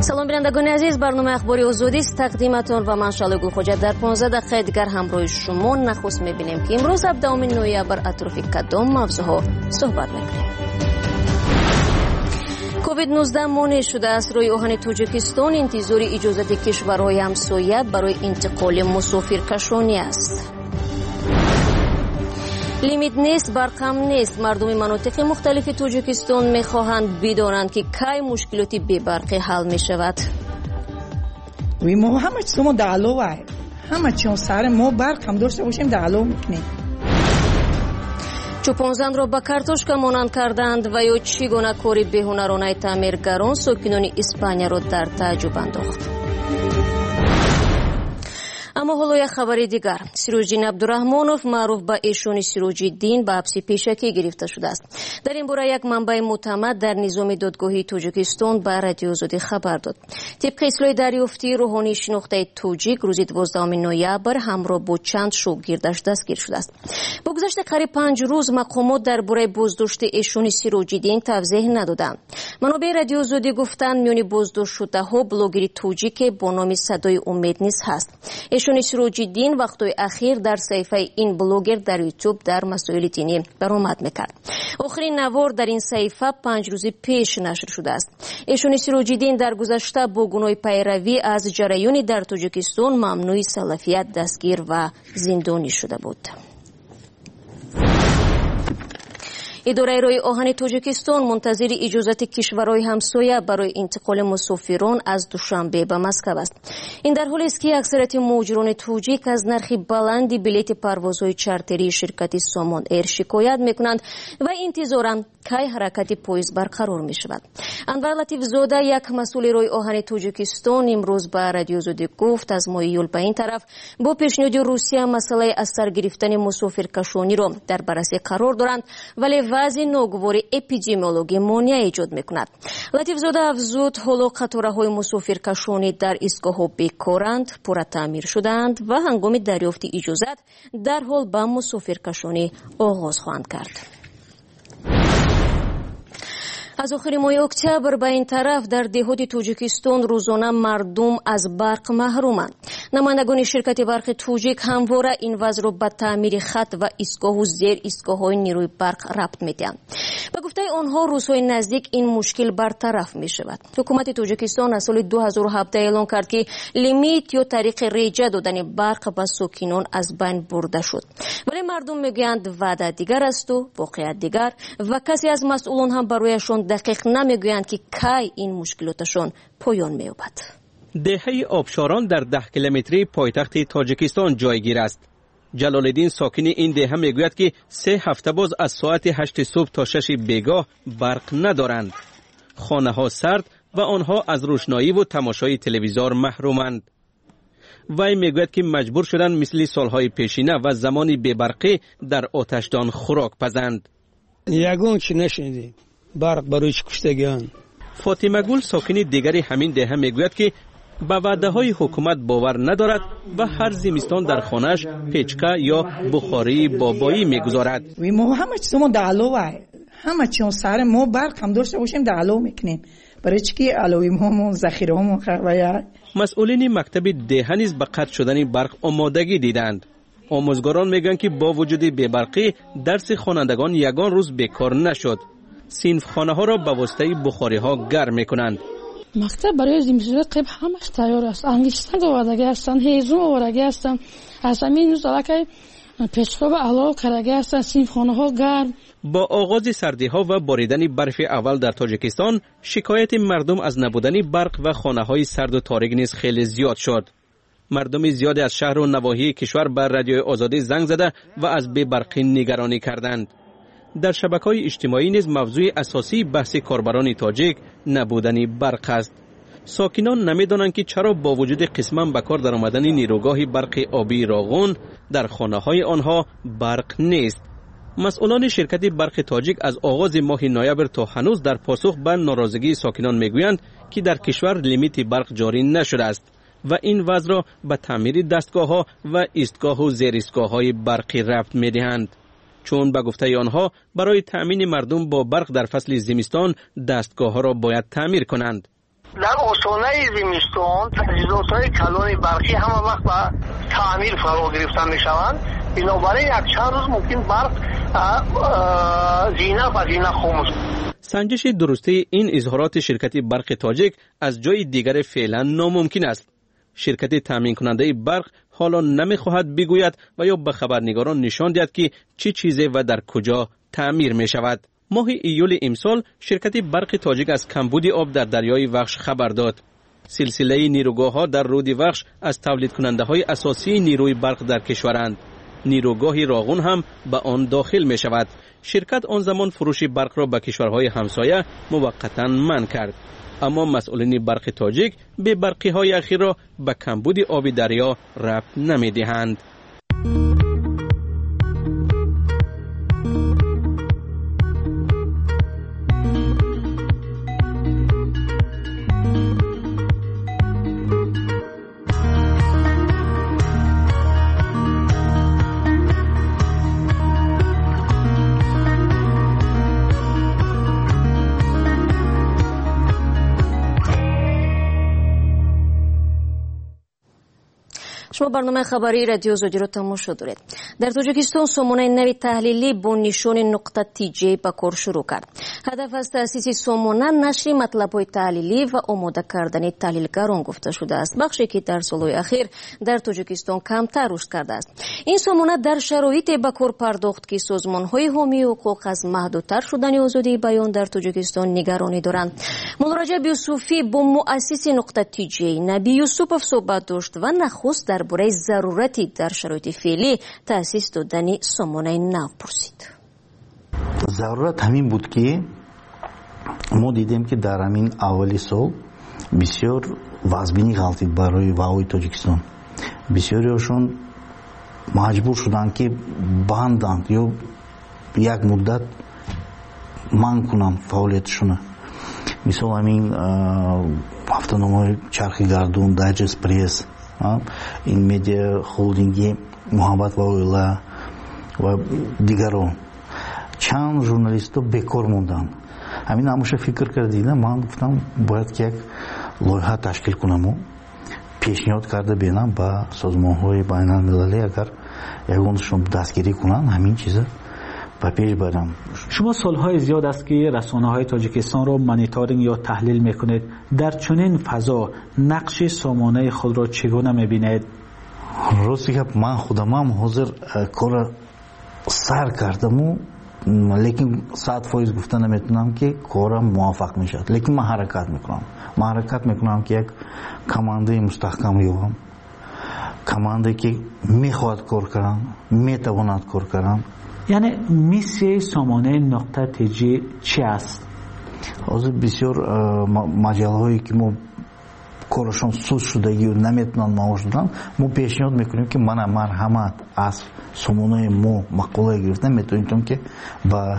سلام بینندگان عزیز، برنامه اخباری آزادی است تقدیمتون و من شالگو خوجا در 15 دقیقه دیگر همراه شما. نخست میبینیم که امروز 17 نوامبر اطراف کدام موضوعها صحبت میکنیم. کووید 19 مانع شده است. روی آهن تاجیکستان انتظار اجازت کشورهای همسایه برای انتقال مسافرکشانی است. لیمیت نیست، برقم نیست. مردم مناطق مختلف تاجیکستان میخواهند بدانند که کی مشکلاتی بی برق حل می شود. ما همه چیزمون دعلوه، همه چیز سر ما برق هم داشته باشیم دعلو میکنیم. چوپانزن را به کارتوشکا مانند کردند و یا چگونه کاری بی‌هنرانه تعمیرگران ساکنان اسپانیا را در تعجب انداخت. اما حالا یک خبر دیگر. سیروجدین عبدالرحمانوف معروف به ایشون سیروجدین به حبس پیشکی گرفته شده است. در این باره یک منبع معتمد در نظام دادگاهی تاجیکستان به رادیو آزادی خبر داد. طبق اطلاع دریافتی، روحانی شناخته تاجیک روز 12 نوامبر همراه با چند شاگردش دستگیر شده است. با گذشت قریب 5 روز مقامات درباره بازداشت ایشون سیروجدین توضیح ندادند. منابع رادیو آزادی گفتند میان بازداشت شده‌ها بلاگر تاجیک با نام صدای امید نیز هست. ایشون سیروجدین وقتهای اخیر در صفحه این بلاگر در یوتیوب در مسائل دینی برآمد میکرد. آخرین نوار در این صفحه 5 روز پیش نشر شده است. ایشون سیروجدین در گذشته با گناه پیروی از جریانی در تاجیکستان ممنوع سلفیت دستگیر و زندانی شده بود. اداره رای آهن تاجیکستان منتظر اجازت کشورهای همسایه برای انتقال مسافران از دوشنبه به مسکو است. این در حالی است که اکثریت مهاجران تاجیک از نرخ بلند بلیط پروازهای چارتری شرکت سامان ایر شکایت میکنند و انتظارند کی حرکت پاییز برقرار می شود. انور لطیف زاده، یک مسئول رای آهن تاجیکستان، امروز به رادیو آزادی گفت از ماه یول به این طرف با پیشنهاد روسیه مسئله از سر گرفتن مسافرکشانی را در بررسی قرار دارند، ولی وضع ناگوار اپیدمیولوژی مانع ایجاد میکند. لطیف زاده افزود حالا قطارهای مسافرکشانی در ایستگاه‌ها بیکارند، پر تعمیر شدند و هنگام دریافت اجازت در حال به مسافرکشانی آغاز خواهند کرد. از آخر ماه اکتبر به این طرف در دهات تاجیکستان روزانه مردم از برق محرومند. نمایندگان شرکت برق تاجیک همواره این وضع را به تعمیر خط و ایستگاه و زیر ایستگاه‌های نیروی برق ربط می‌دهند. به گفته آنها روزهای نزدیک این مشکل برطرف می‌شود. حکومت تاجیکستان از سال 2017 اعلام کرد که لیمیت یا طریق ریجه دادن برق به ساکنان از بین برده شد. ولی مردم میگویند وعده دیگر است و واقعیت دیگر و کسی از مسئولان هم برایشان دقیق نمیگویند که کی این مشکلاتشان پایان می‌یابد. دهه آبشاران در 10 کیلومتری پایتخت تاجیکستان جایگیر است. جلال الدین ساکن این دهه میگوید که 3 هفته باز از ساعت 8 صبح تا 6 بیگاه برق ندارند. خانه ها سرد و آنها از روشنایی و تماشای تلویزیون محرومند. وی میگوید که مجبور شدند مثل سالهای پیشینه و زمانی بی‌برقی در آتشدان خوراک پزند. یگون چی نشنیدیم، برق برای کشتگان. فاطمه گل ساکن دیگری همین دهه میگوید که به وعده های حکومت باور ندارد و هر زمستان در خانهش پیچکه یا بخاری بابایی میگذارد. ما همه چیزمون دعلوه، همه چیز سر ما برق هم داشته باشیم دعلو میکنیم. برای چی علویم همون ذخیره همون خرابه. مسئولین مکتب دهه نیز به قطع شدن برق آمادگی دیدند. آموزگاران میگن که با وجود بی‌برقی درس خوانندگان یگان روز بیکار نشد. صنف خانه ها را به واسطه بخاری ها گرم میکنند. مکتب برای زمستان قیب همش تیار است. انگشتان آوردگی هستند، هیزم آوردگی هستند. از همین روز که پیشخواب علاوه کردگی هستند، صنف خانه ها گرم. با آغاز سردی ها و باریدن برف اول در تاجیکستان، شکایت مردم از نبودن برق و خانه های سرد و تاریک نیز خیلی زیاد شد. مردم زیادی از شهر و نواحی کشور بر رادیو آزادی زنگ زده و از بی‌برقی نگرانی کردند. در شبکه‌های اجتماعی نیز موضوع اساسی بحث کاربران تاجیک نبودن برق است. ساکنان نمی‌دانند که چرا با وجود قسماً به کار درآمدن نیروگاه برق آبی راغون در خانه‌های آنها برق نیست. مسئولان شرکت برق تاجیک از آغاز ماه نوامبر تا هنوز در پاسخ به ناراضگی ساکنان میگویند که در کشور لیمیت برق جاری نشده است و این وضع را به تعمیر دستگاه‌ها و ایستگاه و زیر ایستگاه‌های برقی ربط می‌دهند. چون به گفته آنها برای تأمین مردم با برق در فصل زمستان دستگاه ها را باید تعمیر کنند. در آستانه زمستان تجهیزات‌های کلان برقی همه وقت به تعمیر فرا گرفته می‌شوند. بنابراین یک چند روز ممکن برق زینه به زینه خاموش. سنجش درستی این اظهارات شرکت برق تاجیک از جای دیگر فعلا ناممکن است. شرکت تامین کننده برق حالا نمیخواهد بگوید و یا به خبرنگاران نشان دهد که چه چیزی و در کجا تعمیر می شود. ماه ایول امسال شرکت برق تاجیک از کمبود آب در دریای وخش خبر داد. سلسله نیروگاه ها در رود وخش از تولید کننده های اساسی نیروی برق در کشورند. نیروگاه راغون هم به آن داخل می شود. شرکت آن زمان فروش برق را به کشورهای همسایه موقتا منع کرد. اما مسئولین برق تاجیک به برقی های اخیر را به کمبود آب دریا ربط نمی دهند. شما برنامه خبری رادیو زودی رو تماشا دارید. در تاجیکستان سامانه نوی تحلیلی با نشان نقطه تیجه به کار شروع کرد. هدف از تأسیس سامانه نشر مطلب‌های تحلیلی و آماده کردن تحلیلگران گفته شده است. بخشی که در سالهای اخیر در تاجیکستان کمتر رشد کرده است. این سامانه در شرایط به کار پرداخت که سازمان‌های حامی حقوق از محدودتر شدن آزادی بیان در تاجیکستان نگرانی دارند. مولا رجب یوسفی با مؤسس نقطه تیجه نبی یوسفوف صحبت داشت و نخست درباره ضرورتی در شرایط فعلی تأسیس دادن سامانه نو پرسید. ضرورت همین بود که ما دیدیم که در همین اولی سال بسیار وضعبینی غلطید برای واوی تاجیکستان. بسیاریشون مجبور شدن که بندند یا یک مدت منع کنند فعالیتشون. مثل همین هفته‌نامه چرخی گردون، دایجست پرس، این مدیا هولدینگی محبت و اویلا و دیگران. چند ژورنالیست بکار موندن. همین هموشه فکر کردیدم. من گفتم باید که یک لایحه تشکیل کنم و پیشنهاد کرده بینم با سازمان‌های بین‌المللی اگر یگانشون دستگیری کنن همین چیزا و پیش برم. شما سالهای زیاد است که رسانه‌های تاجیکستان رو مانیتورینگ یا تحلیل میکنید. در چنین فضا نقش سامانه خود را چگونه میبینید؟ راستی که من خودم هم حاضر کار سر کردم و لیکن 100% گفته نمیتونم که کارم موفق میشد. لیکن من حرکت میکنم که یک کمانده مستحکم یابم. کمانده که میخواد کار کنم، میتواند کار کنم. یعنی میسیه سامانه نقطه تیجه چی است؟ حاضر بسیار مجله هایی که ما کارشون سود شدگی و نمیتونن معاش دادن، ما پیشنهاد میکنیم که من مرحمت از سامانه ما مقاله گرفته میتونیم که با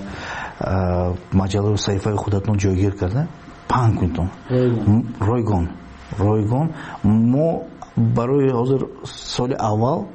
مجله و صحیفه خودتون جایگیر کرده پنگ کنیم. رایگان ما برای حاضر سال اول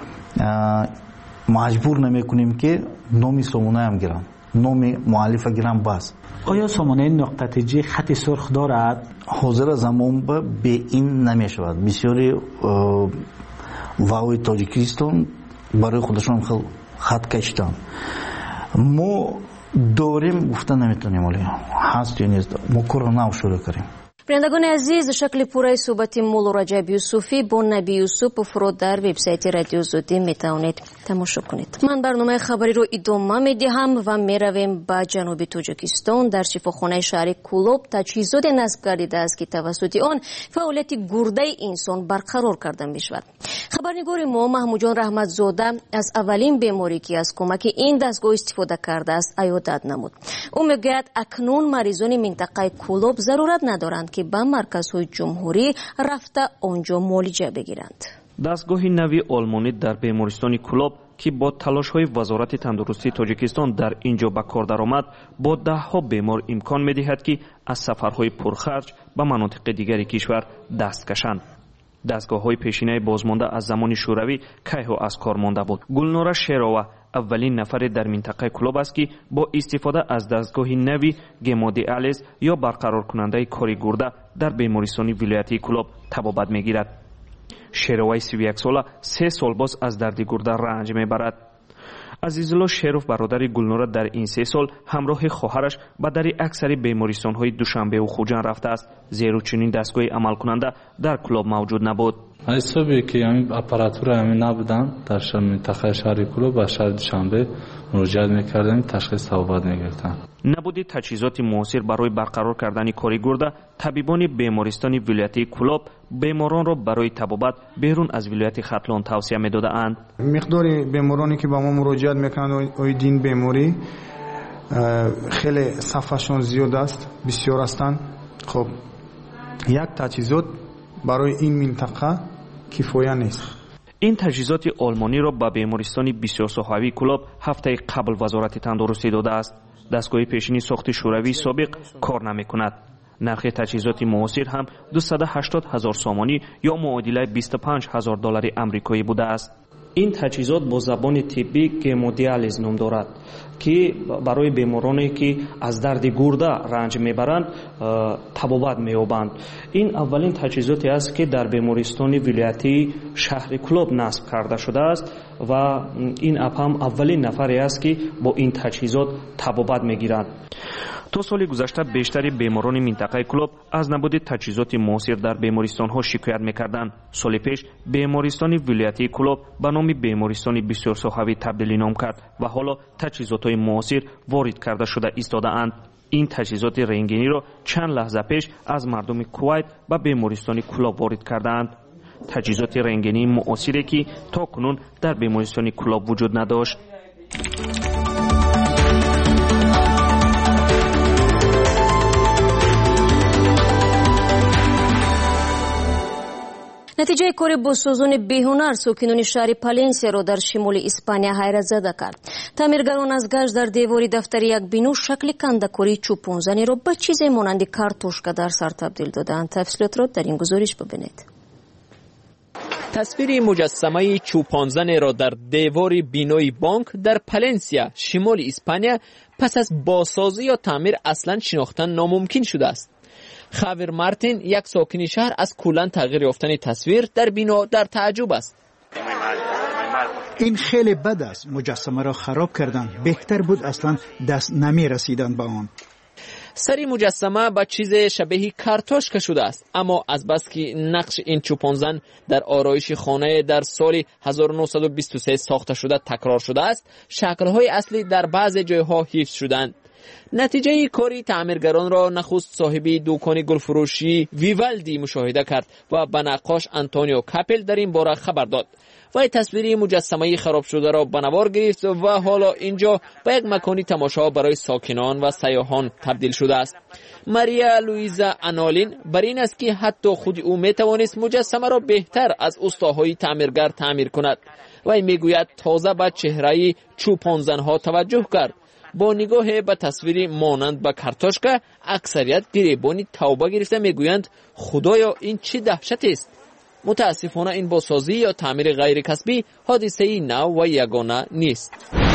مجبور نمیکنیم که نامی سامانه هم گیرن، نامی مؤلف گیرن بس. آیا سامانه نقطه تیجه خط سرخ دارد؟ حاضر زمان به این نمیشود. بسیاری واوی تاجیکستان برای خودشون خط کشیدن. ما داریم گفته نمیتونیم ولی هست یا نیست. ما کار نو شروع کردیم. بینندگان عزیز، شکل پورای صحبت مولا رجب یوسفی با نبی یوسفوف رو در وبسایت رادیو زودی میتونید تماشا کنید. من برنامه خبری رو ادامه میدهم و میرویم به جنوب تاجیکستان. در شفاخانه شهر کولوب تجهیزات نصب گردیده است که توسط آن فعالیت گرده انسان برقرار کرده میشود. خبرنگار ما محمود جان رحمتزاده از اولین بیماری که از کمک این دستگاه استفاده کرده است عیادت نمود. او میگوید اکنون مریضان منطقه کولوب ضرورت ندارند که به مرکزهای جمهوری رفته آنجا معالجه بگیرند. دستگاه نوی آلمانی در بیمارستان کولوب که با تلاش‌های وزارت تندرستی تاجیکستان در اینجا به کار درآمد، با ده‌ها بیمار امکان می‌دهد که از سفرهای پرخرج به مناطق دیگری کشور دست کشند. دستگاه‌های پیشینه بازمانده از زمان شوروی کیهو از کار مانده بود. گلنورا شیروا اولین نفر در منطقه کولوب است که با استفاده از دستگاه نوی گمودیالیز یا برقرار کننده کاری گرده در بیمارستان ولایتی کلوب طبابت میگیرد. شیروی 31 ساله 3 سال باز از درد گرده رنج میبرد. عزیزالله شیروف برادر گلنور در این 3 سال همراه خواهرش به در اکثر بیمارستان‌های دوشنبه و خوجان رفته است، زیرا چنین دستگاه عمل کننده در کلوب موجود نبود. حسابی که همین اپاراتور همین نبودن در منطقه شهر کلوب و شهر دوشنبه مراجعه می‌کردن، تشخیص طبابت می‌گرفتن. نبودی تجهیزات موثر برای برقرار کردن کاری گرده، طبیبان بیمارستان ولایتی کلوب بیماران را برای طبابت بیرون از ولایت ختلان توصیه می‌دادند. مقدار بیمارانی که با ما مراجعه می‌کنند اویدین بیماری خیلی صفحه‌شون زیاد است، بسیار هستند. خب یک تجهیزات برای این منطقه کفایه نیست. این تجهیزات آلمانی را به بیمارستان بسیار ساحوی کلوب هفته قبل وزارت تندرستی داده است. دستگاه پیشینی ساخت شوروی سابق کار نمی کند. نرخ تجهیزات معاصر هم 280,000 سامانی یا معادل 25,000 دلار آمریکایی بوده است. این تجهیزات با زبان طبی گمودیالیز نام دارد که برای بیمارانی که از درد گرده رنج میبرند طبابت مییابند. این اولین تجهیزاتی است که در بیمارستان ولایتی شهر کلوب نصب کرده شده است و این هم اولین نفری است که با این تجهیزات طبابت میگیرند. تا سال گذشته بیشتر بیماران منطقه کلوب از نبود تجهیزات موثر در بیمارستان ها شکایت میکردند. سال پیش بیمارستان ولایتی کلوب به نام بیمارستان بسیار ساحوی تبدیل نام کرد و حالا تجهیزات های موثر وارد کرده شده ایستاده اند. این تجهیزات رنگینی را چند لحظه پیش از مردم کویت به بیمارستان کلوب وارد کردند. تجهیزات رنگینی موثری که تا کنون در بیمارستان کلوب وجود نداشت. نتیجه کار بازسازان بیهنر ساکنان شهر پالنسیا را در شمال اسپانیا حیرت زده کرد. تعمیرگران از گشت در دیواری دفتر یک بینو شکل کنده‌کاری چوپانزنی را به چیزی مانند کارتوشکا در سر تبدیل دادند. تفصیلات را در این گزارش ببینید. تصویر مجسمه چوپانزن را در دیوار بینوی بانک در پالنسیا شمال اسپانیا پس از بازسازی یا تعمیر اصلا شناختن ناممکن شده است. خاویر مارتین یک ساکن شهر از کلاً تغییر یافتن تصویر در بنا در تعجب است. این خیلی بد است. مجسمه را خراب کردند. بهتر بود اصلا دست نمی رسیدند به آن. سری مجسمه با چیز شبیه کارتوشکا شده است، اما از بس که نقش این چوپانزن در آرایش خانه در سال 1923 ساخته شده تکرار شده است، شکل‌های اصلی در بعض جایها حفظ شدند. نتیجه کاری تعمیرگران را نخست صاحب دکان گلفروشی ویوالدی مشاهده کرد و به نقاش آنتونیو کاپل در این باره خبر داد. وی تصویری مجسمه خراب شده را به نوار گرفت و حالا اینجا به یک مکانی تماشا برای ساکنان و سیاحان تبدیل شده است. ماریا لویزا آنالین بر این است که حتی خود او میتوانست مجسمه را بهتر از استاهای تعمیرگر تعمیر کند. وی میگوید تازه به چهره چوپانزن‌ها توجه کرد. با نگاه به تصویری مانند به کارتوشکا اکثریت گریبانی توبه گرفته میگویند خدایا این چه دهشت است. متاسفانه این بازسازی یا تعمیر غیر کسبی حادثه نو و یگانه نیست.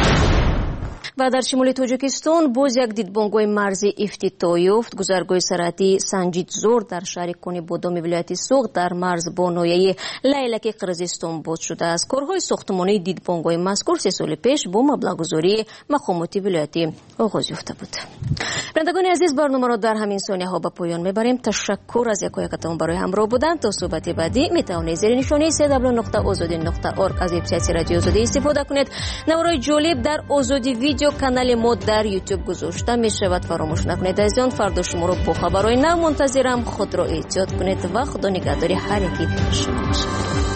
و در شمال تاجیکستان باز یک دیدبانگاه مرزی افتتاح یافت. گذرگاه سرحدی سنجید زور در شهر کنی بادام ولایت سوق در مرز با ناحیه لیلک قرقیزستان باز شده است. کارهای ساختمانی دیدبانگاه مذکور 3 سال پیش با مبلغ‌گذاری مقامات ولایتی آغاز یافته بود. بینندگان عزیز، برنامه را در همین ثانیه‌ها به پایان میبریم. تشکر از یکایکتان برای همراه بودن. تا صحبت بعدی میتوانید زیر نشانی www.azadi.org از وبسایت رادیو آزادی استفاده کنید. نوارای جالب در آزادی ویدیو کانال ما در یوتیوب گذاشته می شود. فراموش نکنید از آن فردا شما را با خبرهای نو منتظرم. خود را احتیاط کنید و خدا نگهدار هر یکی شما باشد.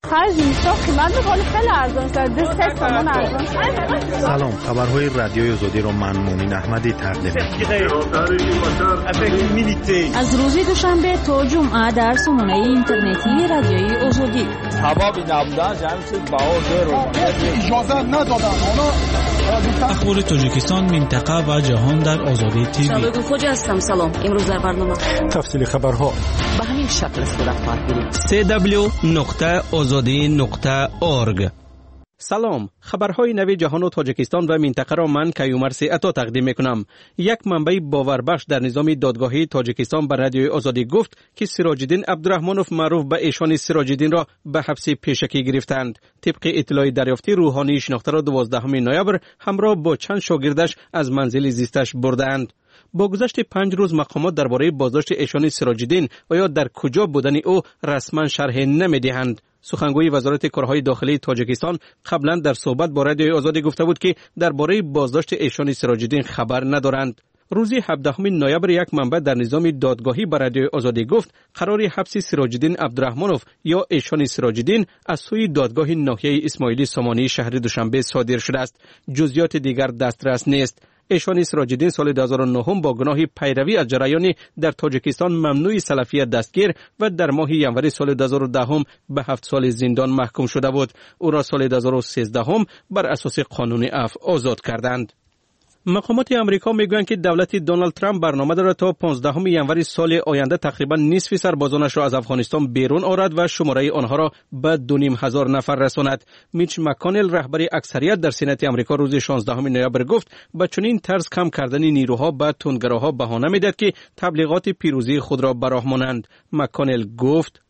هر زمستان قیمت میکنه خیلی ارزان شده 3 تومن ارزان شده. سلام، خبرهای رادیوی آزادی رو من مومین احمدی تقدیم از روز دوشنبه تا جمعه در سامانه اینترنتی رادیوی آزادی. حبابی نبودن جمعیت بها اجازه ندادن. اخبار تاجیکستان، منطقه و جهان در آزادی تیوی. شبکه خوج هستم. سلام. امروز در برنامه تفصیل خبرها به همین شکل صورت می‌گیرد. www.azadi.org. سلام، خبرهای نوی جهان و تاجیکستان و منطقه را من کیومر عطا تقدیم میکنم. یک منبع باوربخش در نظام دادگاهی تاجیکستان به رادیوی آزادی گفت که سراج‌الدین عبدالرحمنوف معروف به ایشان سراج‌الدین را به حبس پیشکی گرفتند. طبق اطلاع دریافتی، روحانی شناخته را 12 نوامبر همراه با چند شاگردش از منزل زیستش بردند. با گذشت 5 روز مقامات درباره بازداشت ایشان سراج‌الدین و یا در کجا بودن او رسما شرح نمیدهند. سخنگوی وزارت کارهای داخلی تاجیکستان قبلا در صحبت با رادیوی آزادی گفته بود که درباره بازداشت ایشان سراج‌الدین خبر ندارند. روز 17 نوامبر یک منبع در نظام دادگاهی به رادیوی آزادی گفت قرار حبس سراج‌الدین عبدالرحمنوف یا ایشان سراج‌الدین از سوی دادگاه ناحیه اسماعیلی سامانی شهر دوشنبه صادر شده است. جزئیات دیگر دسترس نیست. ایشان سراج‌الدین سال 2009 با گناه پیروی از جریان در تاجیکستان ممنوع سلفیت دستگیر و در ماه ژانویه سال 2010 به 7 سال زندان محکوم شده بود. او را سال 2013 بر اساس قانون عفو آزاد کردند. مقامات امریکا میگویند که دولت دونالد ترامپ برنامه دارد تا 15 ژانویه سال آینده تقریبا نصف سربازانش را از افغانستان بیرون آورد و شماره آنها را به 2,500 نفر رساند. میچ مکانل رهبر اکثریت در سنات امریکا روز 16 نوامبر گفت به چنین طرز کم کردن نیروها به تندگراها بهانه میدهد که تبلیغات پیروزی خود را به راه مانند. مکانل گفت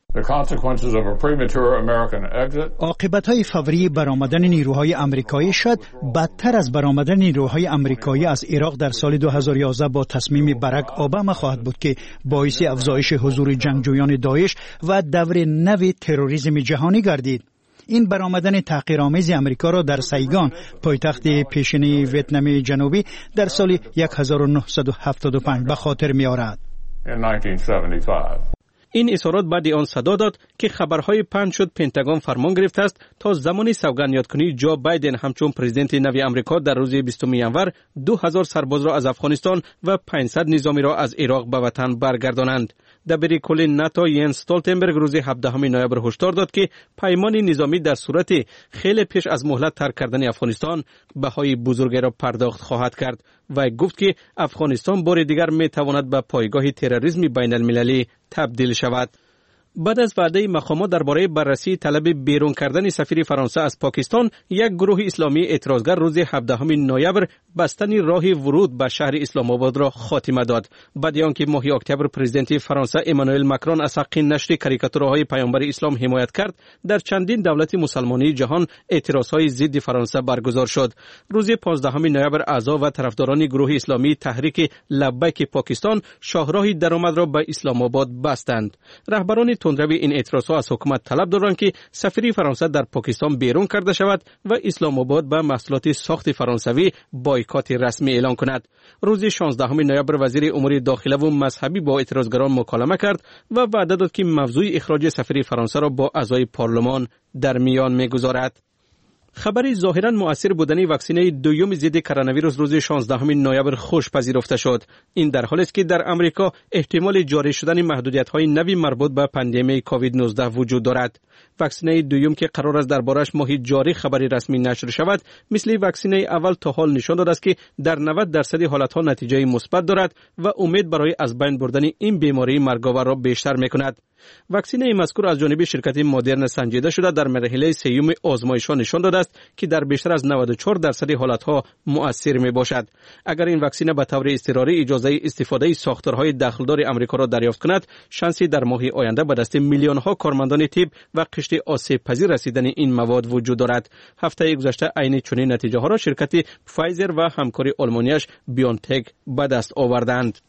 عاقبت‌های فوری برآمدن نیروهای آمریکایی شد بدتر از برآمدن نیروهای آمریکایی از عراق در سال 2011 با تصمیم باراک اوباما خواهد بود که باعث افزایش حضور جنگجویان داعش و دور نو تروریسم جهانی گردید. این برآمدن تحقیرآمیز آمریکا را در سیگان، پایتخت پیشینی ویتنام جنوبی، در سال 1975 به خاطر می‌آورد. این اظهارات بعد آن صدا داد که خبرهای پنج شد پنتاگون فرمان گرفته است تا زمان سوگند یادکنی جو بایدن همچون پرزیدنت نوی آمریکا در روز 20 ژانویه 2000 سرباز را از افغانستان و 500 نظامی را از عراق به وطن برگردانند. دبیر کل ناتو ینس استولتنبرگ روز 17 نوامبر هشدار داد که پیمان نظامی در صورت خیلی پیش از مهلت ترک کردن افغانستان بهای بزرگی را پرداخت خواهد کرد و گفت که افغانستان بار دیگر می تواند به پایگاه تروریسم بین المللی تبدیل شود. بعد از وعده مقامات درباره بررسی طلب بیرون کردن سفیر فرانسه از پاکستان، یک گروه اسلامی اعتراضگر روز 17 نوامبر بستن راه ورود به شهر اسلام آباد را خاتمه داد. بعد از آنکه ماه اکتبر پرزیدنت فرانسه امانوئل ماکرون از حق نشر کاریکاتورهای پیامبر اسلام حمایت کرد، در چندین دولت مسلمانی جهان اعتراضهای ضد فرانسه برگزار شد. روز 15 نوامبر اعضا و طرفداران گروه اسلامی تحریک لبیک پاکستان شاهراه درآمد را به اسلام آباد بستند. رهبران تندروی این اعتراضها از حکومت طلب دارند که سفیر فرانسه در پاکستان بیرون کرده شود و اسلام آباد به محصولات ساخت فرانسوی بایکات رسمی اعلان کند. روز 16 نوامبر وزیر امور داخله و مذهبی با اعتراضگران مکالمه کرد و وعده داد که موضوع اخراج سفیر فرانسه را با اعضای پارلمان در میان میگذارد. خبری ظاهرا مؤثر بودن واکسینه دوم ضد کرونا ویروس روز 16 نوامبر خوش پذیرفته شد. این در حالی است که در امریکا احتمال جاری شدن محدودیت‌های نوی مربوط به پاندمی کووید 19 وجود دارد. واکسینه دوم که قرار است دربارش ماه جاری خبری رسمی نشر شود، مثل واکسینه اول تا حال نشان داده است که در 90% حالت‌ها نتیجه مثبت دارد و امید برای از بین بردن این بیماری مرگاور را بیشتر می‌کند. واکسینه مذکور از جانب شرکت مدرن سنجیده شده در مرحله سیوم آزمایش‌ها نشان داده است که در بیشتر از 94% حالت‌ها مؤثر میباشد. اگر این واکسینه به طور اضطراری اجازه استفاده ساختارهای داخلدار آمریکا را دریافت کند، شانسی در ماه آینده به دست میلیون‌ها کارمندان طب و قشر آسیب پذیر رسیدن این مواد وجود دارد. هفته گذشته عین چنین نتیجه ها را شرکت فایزر و همکار آلمانیش بیونتک به دست آوردند.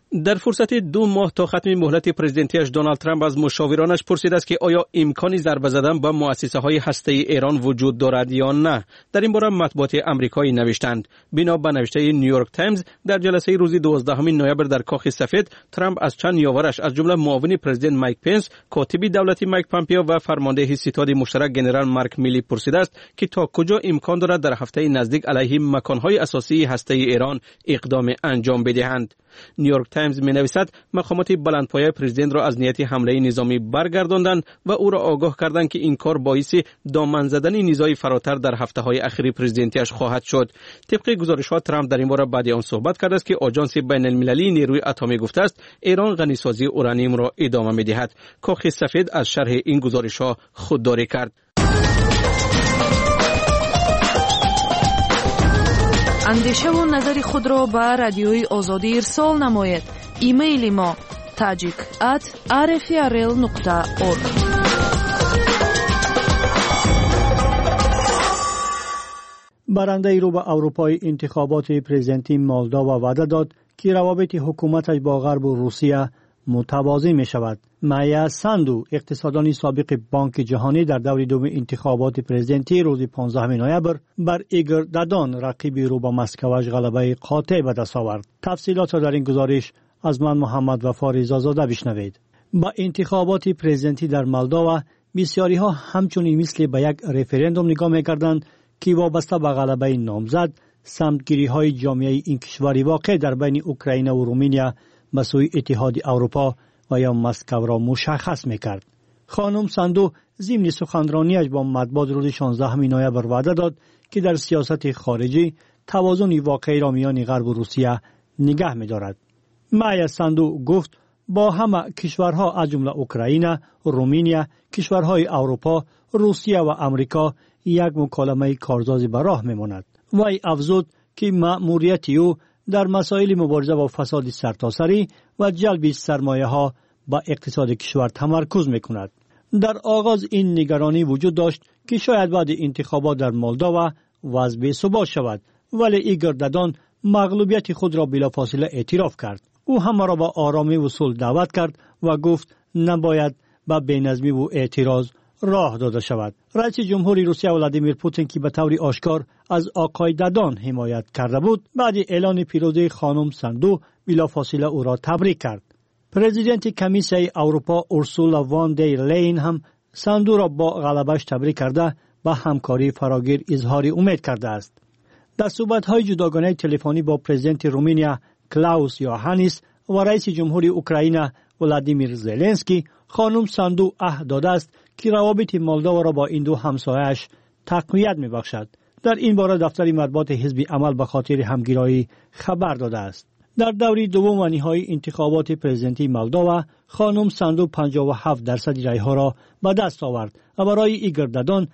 در فرصت 2 ماه تا ختم مهلت پرزیدنتیش دونالد ترامپ از مشاورانش پرسیده است که آیا امکانی ضربه زدن به مؤسسه‌های هسته‌ای ایران وجود دارد یا نه. در این باره مطبوعات آمریکایی نوشتند. بنا به نوشته نیویورک تایمز، در جلسه روز 12 نوامبر در کاخ سفید، ترامپ از چند یاورش از جمله معاون پرزیدنت مایک پنس، کاتب دولتی مایک پامپیو و فرمانده ستاد مشترک جنرال مارک میلی پرسیده است که تا کجا امکان دارد در هفته نزدیک علیه مکان‌های اساسی هسته‌ای ایران اقدام انجام بدهند. نیویورک تایمز می‌نویسد مقامات بلندپایه پرزیدنت را از نیت حمله نظامی برگرداندند و او را آگاه کردند که این کار باعث دامن زدن نیزهای فراتر در هفته‌های اخیر پرزیدنتیش خواهد شد. طبق گزارش‌ها ترامپ در این باره بعد آن صحبت کرده است که آژانس بین‌المللی نیروی اتمی گفته است ایران غنیسازی اورانیوم را ادامه می‌دهد. کاخ سفید از شرح این گزارش‌ها خودداری کرد. اندیشه و نظر خود را به رادیوی آزادی ارسال نمایید. ایمیل ما tajik@rfrl.org. برنده رو به اروپای انتخابات پرزیدنتی مولداوا وعده داد که روابط حکومتش با غرب و روسیه متوازی می شود. مایا ساندو، اقتصاددان سابق بانک جهانی، در دور دوم انتخابات پرزیدنتی روز 15 نوامبر بر ایگور دادان رقیب رو به مسکوش غلبه قاطع به دست آورد. تفصیلات را در این گزارش از من محمد وفا رضازاده بشنوید. با انتخابات پرزیدنتی در مولداوا بسیاری ها همچنین مثل به یک رفراندوم نگاه می‌کردند که وابسته به غلبه نامزد سمتگیری های جامعه این کشوری واقع در بین اوکراین و رومانیا به سوی اتحاد اروپا و یا مسکو را مشخص میکرد. خانم ساندو ضمن سخنرانیش با مطبوعات روز 16 نوامبر وعده داد که در سیاست خارجی توازن واقعی را میان غرب و روسیه نگه می‌دارد. مایا ساندو گفت با همه کشورها از جمله اوکراین، رومانیا، کشورهای اروپا، روسیه و آمریکا یک مکالمه کارسازی به راه میماند. وی افزود که مأموریت او در مسائل مبارزه با فساد سرتاسری و جلب سرمایه ها با اقتصاد کشور تمرکز میکند. در آغاز این نگرانی وجود داشت که شاید بعد انتخابات در مولداوا وضع بی‌ثبات شود، ولی ایگور دادان مغلوبیت خود را بلافاصله اعتراف کرد. او همه را با آرامی و صلح دعوت کرد و گفت نباید به بی‌نظمی و اعتراض راه داده شود. رئیس جمهور روسیه ولادیمیر پوتین که به طور آشکار از آقای دادان حمایت کرده بود، بعد اعلان پیروزی خانم ساندو بلافاصله او را تبریک کرد. پرزیدنت کمیسیون اروپا اورسولا وان در لین هم ساندو را با غلبش تبریک کرده و همکاری فراگیر اظهار امید کرده است. در صحبت‌های جداگانه تلفنی با پرزیدنت رومانیا کلاوس یوهانیس و رئیس جمهور اوکراین ولادیمیر زلنسکی، خانم ساندو عهد داده است که روابط مولداوا را با این دو همسایه‌اش تقویت می‌بخشد. در این باره دفتر مطبوعات حزب عمل به خاطر همگرایی خبر داده است. در دوره دوم و نهایی انتخابات پرزیدنتی مولداوا، خانم ساندو 57% رای‌ها را به دست آورد و برای ایگور دادان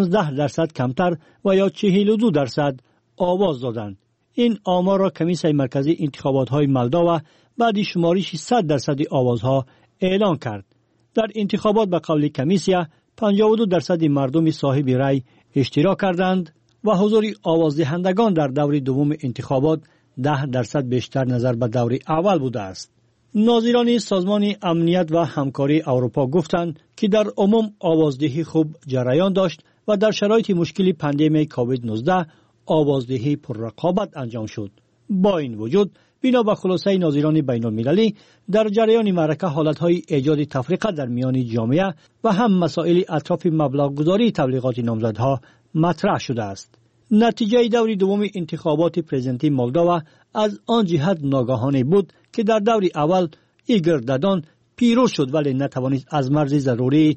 15% کمتر و یا 42% آواز دادند. این آمار را کمیسیون مرکزی انتخابات‌های مولداوا بعد شمارش 100% آوازها اعلان کرد. در انتخابات به قول کمیسیون 52% مردم صاحب رای اشتراک کردند و حضور آوازدهندگان در دور دوم انتخابات 10% بیشتر نظر به دور اول بوده است. ناظران سازمان امنیت و همکاری اروپا گفتند که در عموم آوازدهی خوب جریان داشت و در شرایط مشکل پاندمی کووید 19 آوازدهی پر رقابت انجام شد. با این وجود بنا به خلاصه ناظران بین المللی در جریان معرکه حالتهای ایجاد تفریقه در میان جامعه و هم مسائل اطراف مبلغ گذاری تبلیغات نامزدها مطرح شده است. نتیجه دور دوم انتخابات پرزیدنتی مولداوا از آن جهت ناگهانی بود که در دور اول ایگور دادان پیروز شد ولی نتوانست از مرز ضروری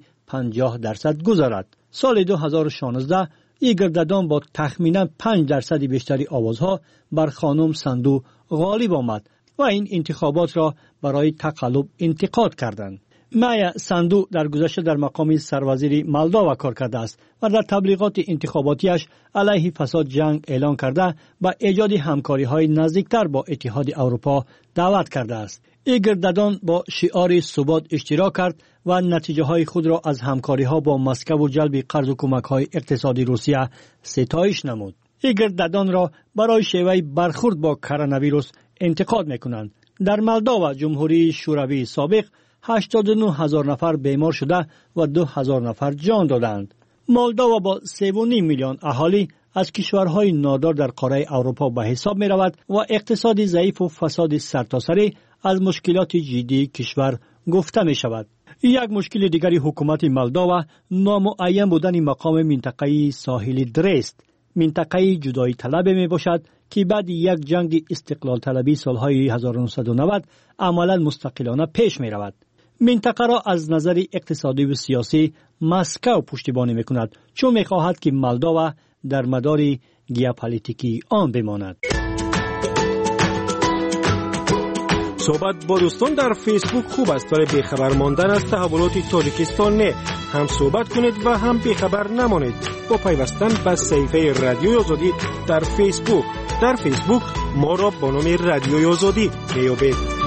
50% گذرد. سال 2016 ایگور دادان با تخمینا 5% بیشتری آوازها بر خانم ساندو غالب آمد و این انتخابات را برای تقلب انتقاد کردند. مایا ساندو در گذشته در مقام سروزیر مولداوا کار کرده است و در تبلیغات انتخاباتیش علیه فساد جنگ اعلان کرده و ایجاد همکاری‌های نزدیکتر با اتحاد اروپا دعوت کرده است. ایگور دادان با شعار ثبات اشتراک کرد و نتیجه‌های خود را از همکاری‌ها با مسکو و جلب قرض و کمک‌های اقتصادی روسیه ستایش نمود. ایگور دادان را برای شیوه برخورد با کرونا ویروس انتقاد می‌کنند. در مولداوا جمهوری شوروی سابق 89,000 نفر بیمار شده و 2,000 نفر جان دادند. مولداوا با 3.5 میلیون اهالی از کشورهای نادار در قاره اروپا به حساب می رود و اقتصادی ضعیف و فساد سرتاسری از مشکلات جدی کشور گفته می شود. یک مشکل دیگری حکومت مولداوا نامعین بودن مقام منطقه ساحلی درست، منطقه جدایی طلب می باشد که بعد یک جنگ استقلال طلبی سالهای 1990 عملا مستقلانه پیش می رود. منطقه را از نظر اقتصادی و سیاسی مسکو پشتیبانی می کند چون می خواهد که مولداوا در مدار ژئوپلیتیکی آن بماند. صحبت با دوستان در فیسبوک خوب است برای بیخبر ماندن از تحولات تاجیکستان نه. هم صحبت کنید و هم بیخبر نمانید با پیوستن به صفحه رادیوی آزادی در فیسبوک. در فیسبوک ما را با نام رادیوی آزادی بیابید.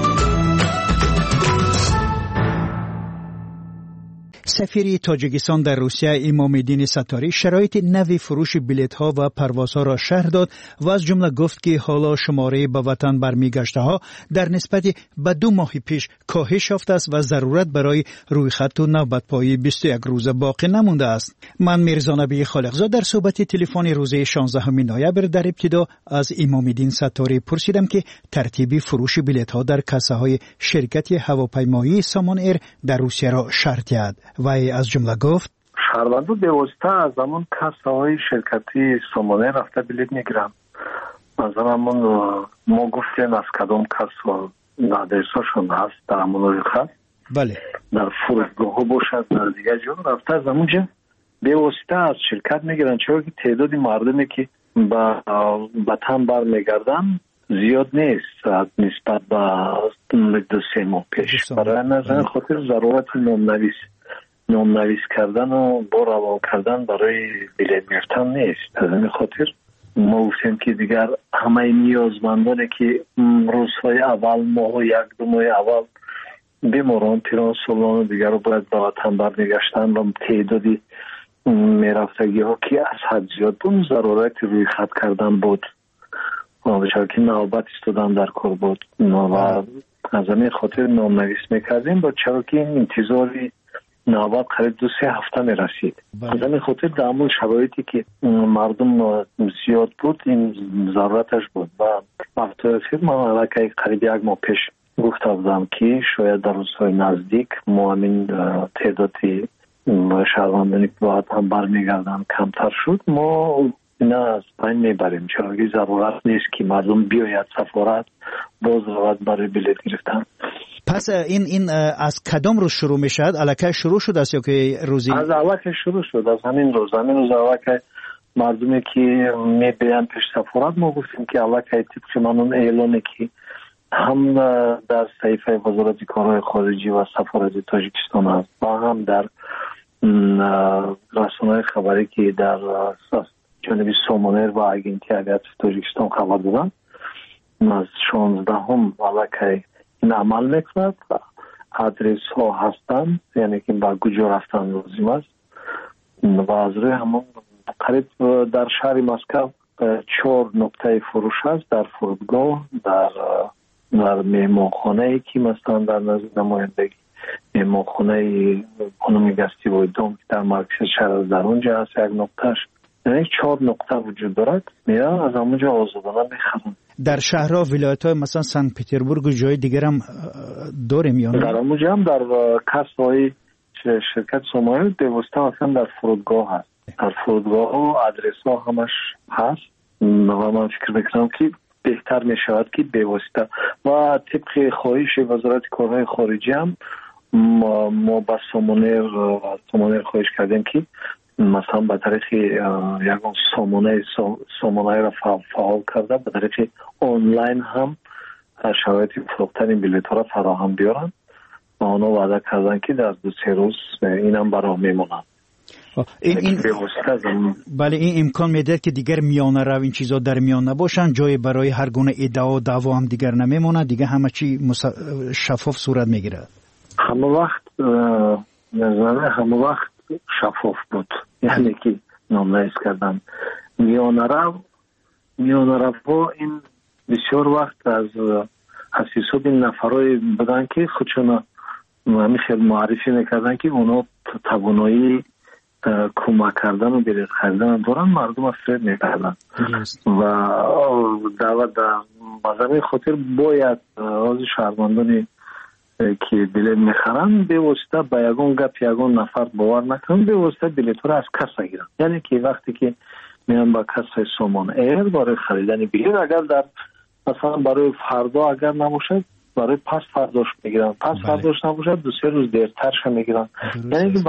سفیر تاجیکستان در روسیه امام‌الدین ستاری شرایط نوی فروش بلیط‌ها و پروازها را شرح داد و از جمله گفت که حالا شماره به وطن برمیگشته‌ها در نسبت به 2 ماه پیش کاهش یافته است و ضرورت برای رویخط و نوبت‌پایی 21 روز باقی نمانده است. من میرزا نبی خالقزاده در صحبت تلفنی روز 16 نوامبر در ابتدا از امام‌الدین ستاری پرسیدم که ترتیب فروش بلیط‌ها در کاسه‌های شرکت هواپیمایی سامان ایر در روسیه را شرح داد. وی از جمله گفت شهروندو به واسطه از همون کاسه‌های شرکتی سامانه رفته بلیط میگیرن. مثلا همون ما گفتیم از کدام کاسه آدرسشون هست در همون روی خط. بله. در فرودگاه باشد در دیگه جا رفته از همونجا به واسطه از شرکت میگیرن، چرا که تعداد مردمی که به وطن برمیگردن زیاد نیست نسبت به 2-3 ماه پیش. برای نظر خاطر ضرورت نامنویس کردن و با روان کردن برای بلیط گرفتن نیست. از این خاطر ما گفتیم که دیگر همه نیازمندانی که روزهای اول ماه و 1-2 ماه اول بیماران پیران سالان دیگر رو باید به وطن برمیگشتن و تعدادی میرفتگی ها که از حد زیاد بود ضرورت روی خط کردن بود بچه که نوبت استادن در کار بود و از این خاطر نامنویس میکردیم با چرا که این انتظاری نوبت قریب 2-3 هفته میرسید. از این خاطر در همون شرایطی که مردم زیاد بود این ضرورتش بود و وقتی من علاقه قریب 1 ماه پیش گفته بودم که شاید در روزهای نزدیک ما همین تعدادی شهروندانی که باید هم برمیگردن کمتر شد ما نه از پایین میبریم، چرا که ضرورت نیست که مردم بیاید سفارت باز روید برای بلیط گرفتن. پس این از کدام روز شروع میشد؟ الکی شروع شد است یا که روزی؟ از الکی شروع شد، از همین روز الکی مردمی که میبین پیش سفارت ما گفتیم که الکی طبق منون اعلانی که هم در صحیفه وزارت کارهای خارجی و سفارت تاجیکستان هست و هم در رسانه‌های خبری که در جانب سامانر و اگنتی اگرت تاجیکستان خبر دادن از 16 الکی این عمل میکند. آدرس ها هستند یعنی که با کجا رفتن لازم است و از روی همون قریب در شهر مسکو 4 نقطه فروش هست در فرودگاه، در مهمانخانه که مثلا در نزد نمایندگی مهمانخانه خانم گستی و دوم در مرکز شهر در اونجا هست 1 نقطهش، یعنی 4 نقطه وجود دارد. میرن از همونجا آزادانه میخرن. در شهرها ولایت‌های مثلا سن پترزبورگ و جای دیگر هم داریم یا نه؟ در همونجا هم در کاسه‌های شرکت سامانه دوسته مثلا در فرودگاه هست. در فرودگاه و آدرس ها همش هست و من فکر میکنم که بهتر میشود که بواسطه و طبق خواهش وزارت کارهای خارجی هم ما با سامانر خواهش کردیم که مثلا به طریق یک سامانه را فعال کرده به طریق آنلاین هم شرایط فروختن این بلیط ها را فراهم بیارن و آنها وعده کردن که در 2-3 روز این هم برای میمونن. بله این امکان میده که دیگر میانه رو این چیزا در میان نباشن، جای برای هر گونه ادعا و دعوا هم دیگر نمیمونه، دیگه همه چی شفاف صورت میگیره. همه وقت شفاف بود، یعنی که نامنویس کردن میانه رو این بسیار وقت از حساب این نفرای بودن که خودشون همین خیلی معرفی میکردن که اونا توانایی کمک کردن و بلیط خریدن دارن، مردم از فریب میکردن و دعوت در مزمین خاطر باید از شهروندانی که بلیط میخرن به واسطه به یگان گپ یگان نفر باور نکنن، به واسطه بلیط رو از کس نگیرن. یعنی که وقتی که میان با کس سامان ایر برای خریدن بلیط، اگر در مثلا برای فردا اگر نباشه برای پس فرداش میگیرن، پس فرداش نباشه 2-3 روز دیرترش میگیرن. یعنی که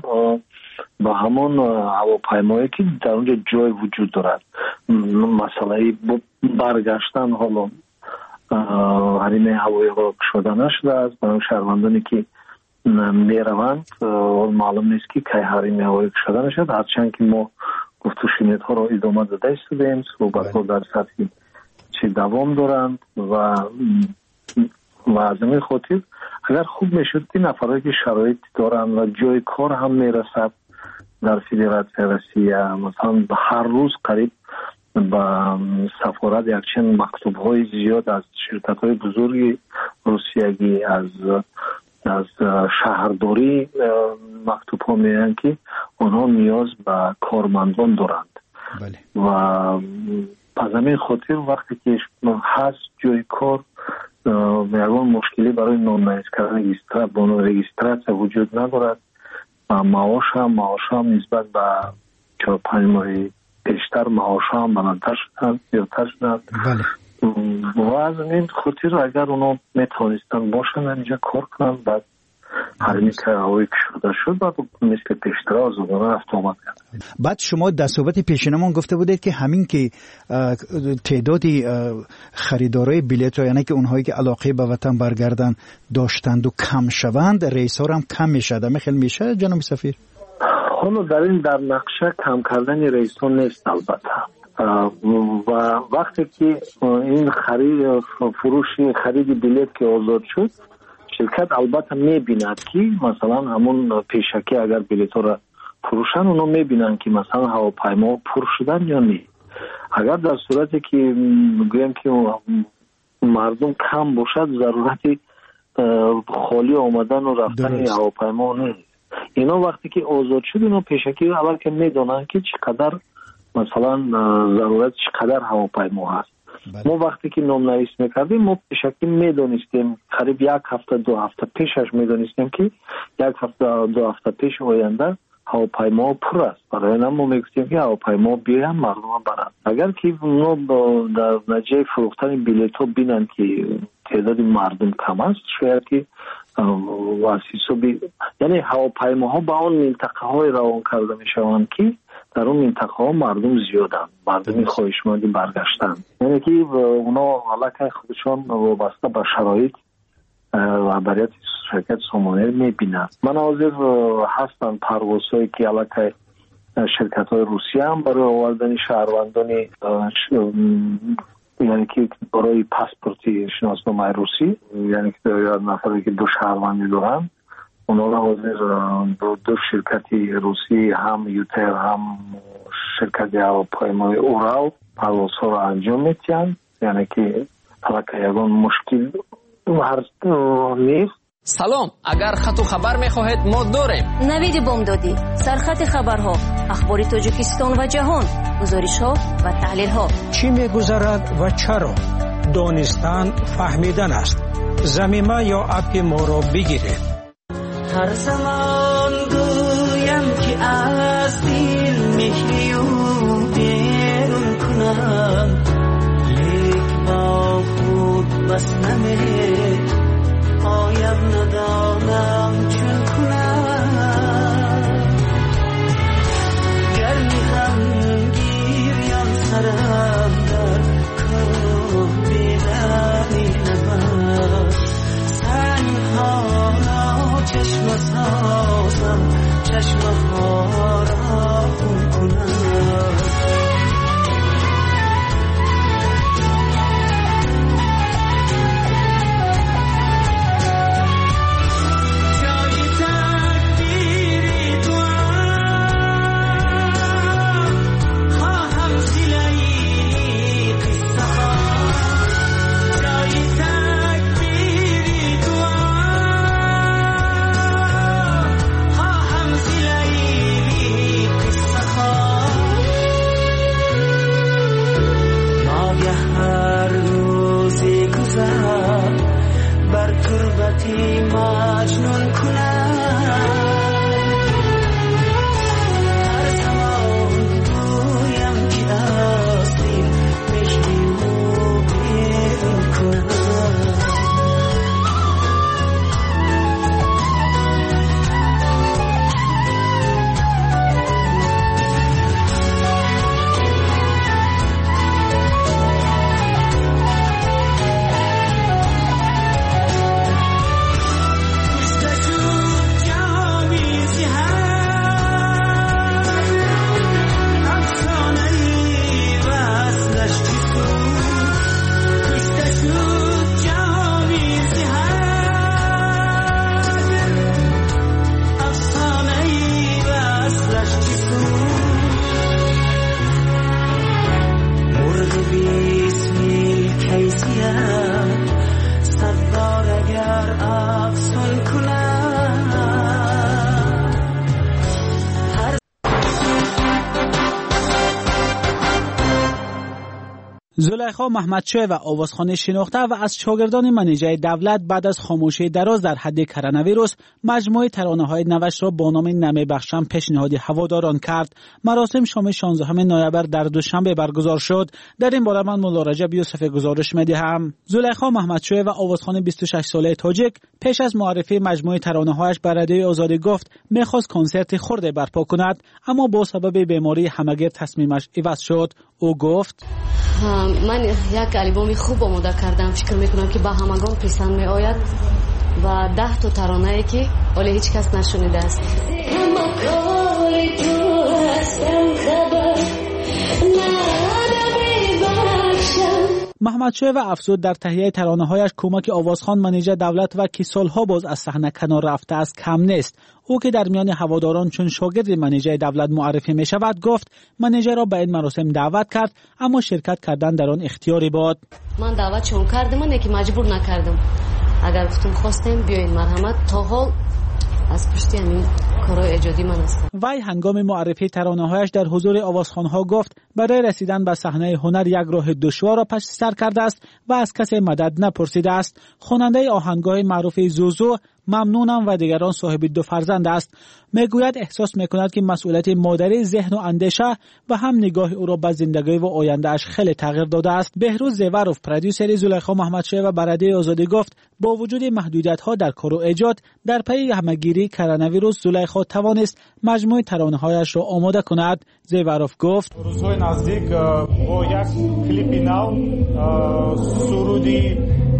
با همون هواپیمایی که در اونجا جای وجود دارد، مسئله برگشتن حالا حریم هوایی رو شده نشده است. برای شهروندانی که میروند معلوم نیست که کی حریم هوایی شده نشد، هرچند که ما گفت و شنیدها رو ادامه داده ایستادیم، صحبت ها در سطح چه دوام دارند و از این خاطر اگر خوب میشد که نفرهایی که شرایط دارند و جای کار هم میرسد در فدراسیون روسیه، مثلا هر روز قریب با سفارت یکچند مکتوب های زیاد از شرکت های بزرگ روسیگی از شهرداری مکتوب ها میان که آنها نیاز به کارمندان دارند و از همین خاطر وقتی که هست جای کار یگان مشکلی برای نامزد کردن رجیستراسیون وجود ندارد و معاش هم نسبت به 4-5 ماه پیشتر معاش هم بلندتر شدن زیادتر شدن و از این خاطر اگر اونا میتونستن باشن اینجا کار کنن بعد حرمی که هوایی شده شد بعد مثل پیشتر آزادانه رفت آمد کرد. بعد شما در صحبت پیشینمان گفته بودید که همین که تعدادی خریدارای بلیط ها، یعنی که اونهایی که علاقه به وطن برگردن داشتند و کم شوند، ریس ها هم کم میشه. خیلی میشه جناب سفیر؟ حالا در نقشه کم کردن ریس ها نیست البته و وقتی که این خرید بلیط که آزاد شد، شرکت البته میبیند که مثلا همون پیشکی اگر بلیط را فروشن اونا میبینن که مثلا هواپیما پر شدن یا نه. اگر در صورتی که میگویم که مردم کم باشد ضرورتی خالی آمدن و رفتن هواپیما نیست. اینا وقتی که آزاد شد اینا پیشکی اول که میدونن که چقدر مثلا ضرورت چقدر هواپیما هست. ما وقتی که نامنویس میکردیم ما پیشکی میدونستیم قریب 1 هفته 2 هفته پیشش میدونستیم که 1 هفته 2 هفته پیش آینده هواپیما پر است. برای این ما میگفتیم که هواپیما بیاین مردم برن. اگر که اونا در نتیجه فروختن بلیط ها بینن که تعداد مردم کم است، شاید که یعنی هواپیماها با اون منطقه های روان کرده میشوند که در اون منطقه ها مردم زیادن، مردم خواهشمندی برگشتن، یعنی که اونا علاقه خودشان وابسته به شرایط و برایت شرکت سامانه میبینن. من حاضر هستم پروازهایی که علاقه شرکت های روسیه هم برای آوردن شهروندانی یعنی که برای پاسپورتی شناسنامه روسی، یعنی که نفری که 2 شهروندی دارن اونا را حاضر 2 شرکتی روسی هم یوتر هم شرکت هواپیمای اورال پروازها را انجام میتین، یعنی که علاقه یگان مشکل نیست. سلام، اگر خط و خبر میخواهید ما داریم. نوید بامدادی، سرخط خبرها، اخبار تاجیکستان و جهان، گزارش ها و تحلیل ها. چی میگذرد و چرا؟ دانستن فهمیدن است. ضمیمه یا اپ ما را بگیرید. هر زمان گویم که از دل مهری و بیرون کنم، لیک با خود بس نمیره، پایم ندانم چون کنم. گرمی هم گیریان سرم در کار بیداری نبود، سنگها را چشم سازم، چشمها را خون کنم. زلیخا محمدشاه و آوازخوان شناخته و از شاگردان منیژه دولت بعد از خاموشی دراز در حد کرونا ویروس مجموعه ترانه‌های نوش را با نام نمی بخشم پیشنهاد هواداران کرد. مراسم شام 16 نوامبر در دوشنبه برگزار شد. در این باره من مولا رجب یوسف گزارش می‌دهم. زلیخا محمدشاه و آوازخوان 26 ساله تاجیک پیش از معرفی مجموعه ترانه‌هایش بر رادیوی آزادی گفت می‌خواست کنسرت خرد برپا کند، اما با سبب بیماری همگیر تصمیمش عوض شد. او گفت من یک آلبوم خوب آماده کردم، فکر میکنم که با همگان پسند می آید و 10 تا ترانه‌ای که ولی هیچ کس نشنیده است. محمدشاه و افزود در تهیه ترانه‌هایش کمک آوازخوان منیژه دولت و که سالها باز از صحنه کنار رفته است کم نیست. او که در میان هواداران چون شاگرد منیژه دولت معرفی می شود گفت منیژه را به این مراسم دعوت کرد، اما شرکت کردن در آن اختیاری بود. من دعوت چون کردم، من یکی مجبور نکردم. اگر گفتم خواستم بیاین مرحمت، تا حال از پشتی همین کارهای ایجادی من هستم. وی هنگام معرفی ترانه‌هایش در حضور آوازخوان‌ها گفت برای رسیدن به صحنه هنر یک راه دشوار را پشت سر کرده است و از کسی مدد نپرسیده است. خواننده آهنگ‌های معروف زوزو ممنونم و دیگران صاحب 2 فرزند است. میگوید احساس میکند که مسئولیت مادری ذهن و اندیشه و هم نگاه او را به زندگی و آینده‌اش خیلی تغییر داده است. بهروز زیوروف پرودیوسر زلیخا محمدشاه و برنده آزادی گفت با وجود محدودیت‌ها در کار و ایجاد در پی همگیری کرونا ویروس زلیخا توانست مجموعه ترانه‌هایش را آماده کند. زیوروف گفت روزهای نزدیک با یک کلیپی نو سرودی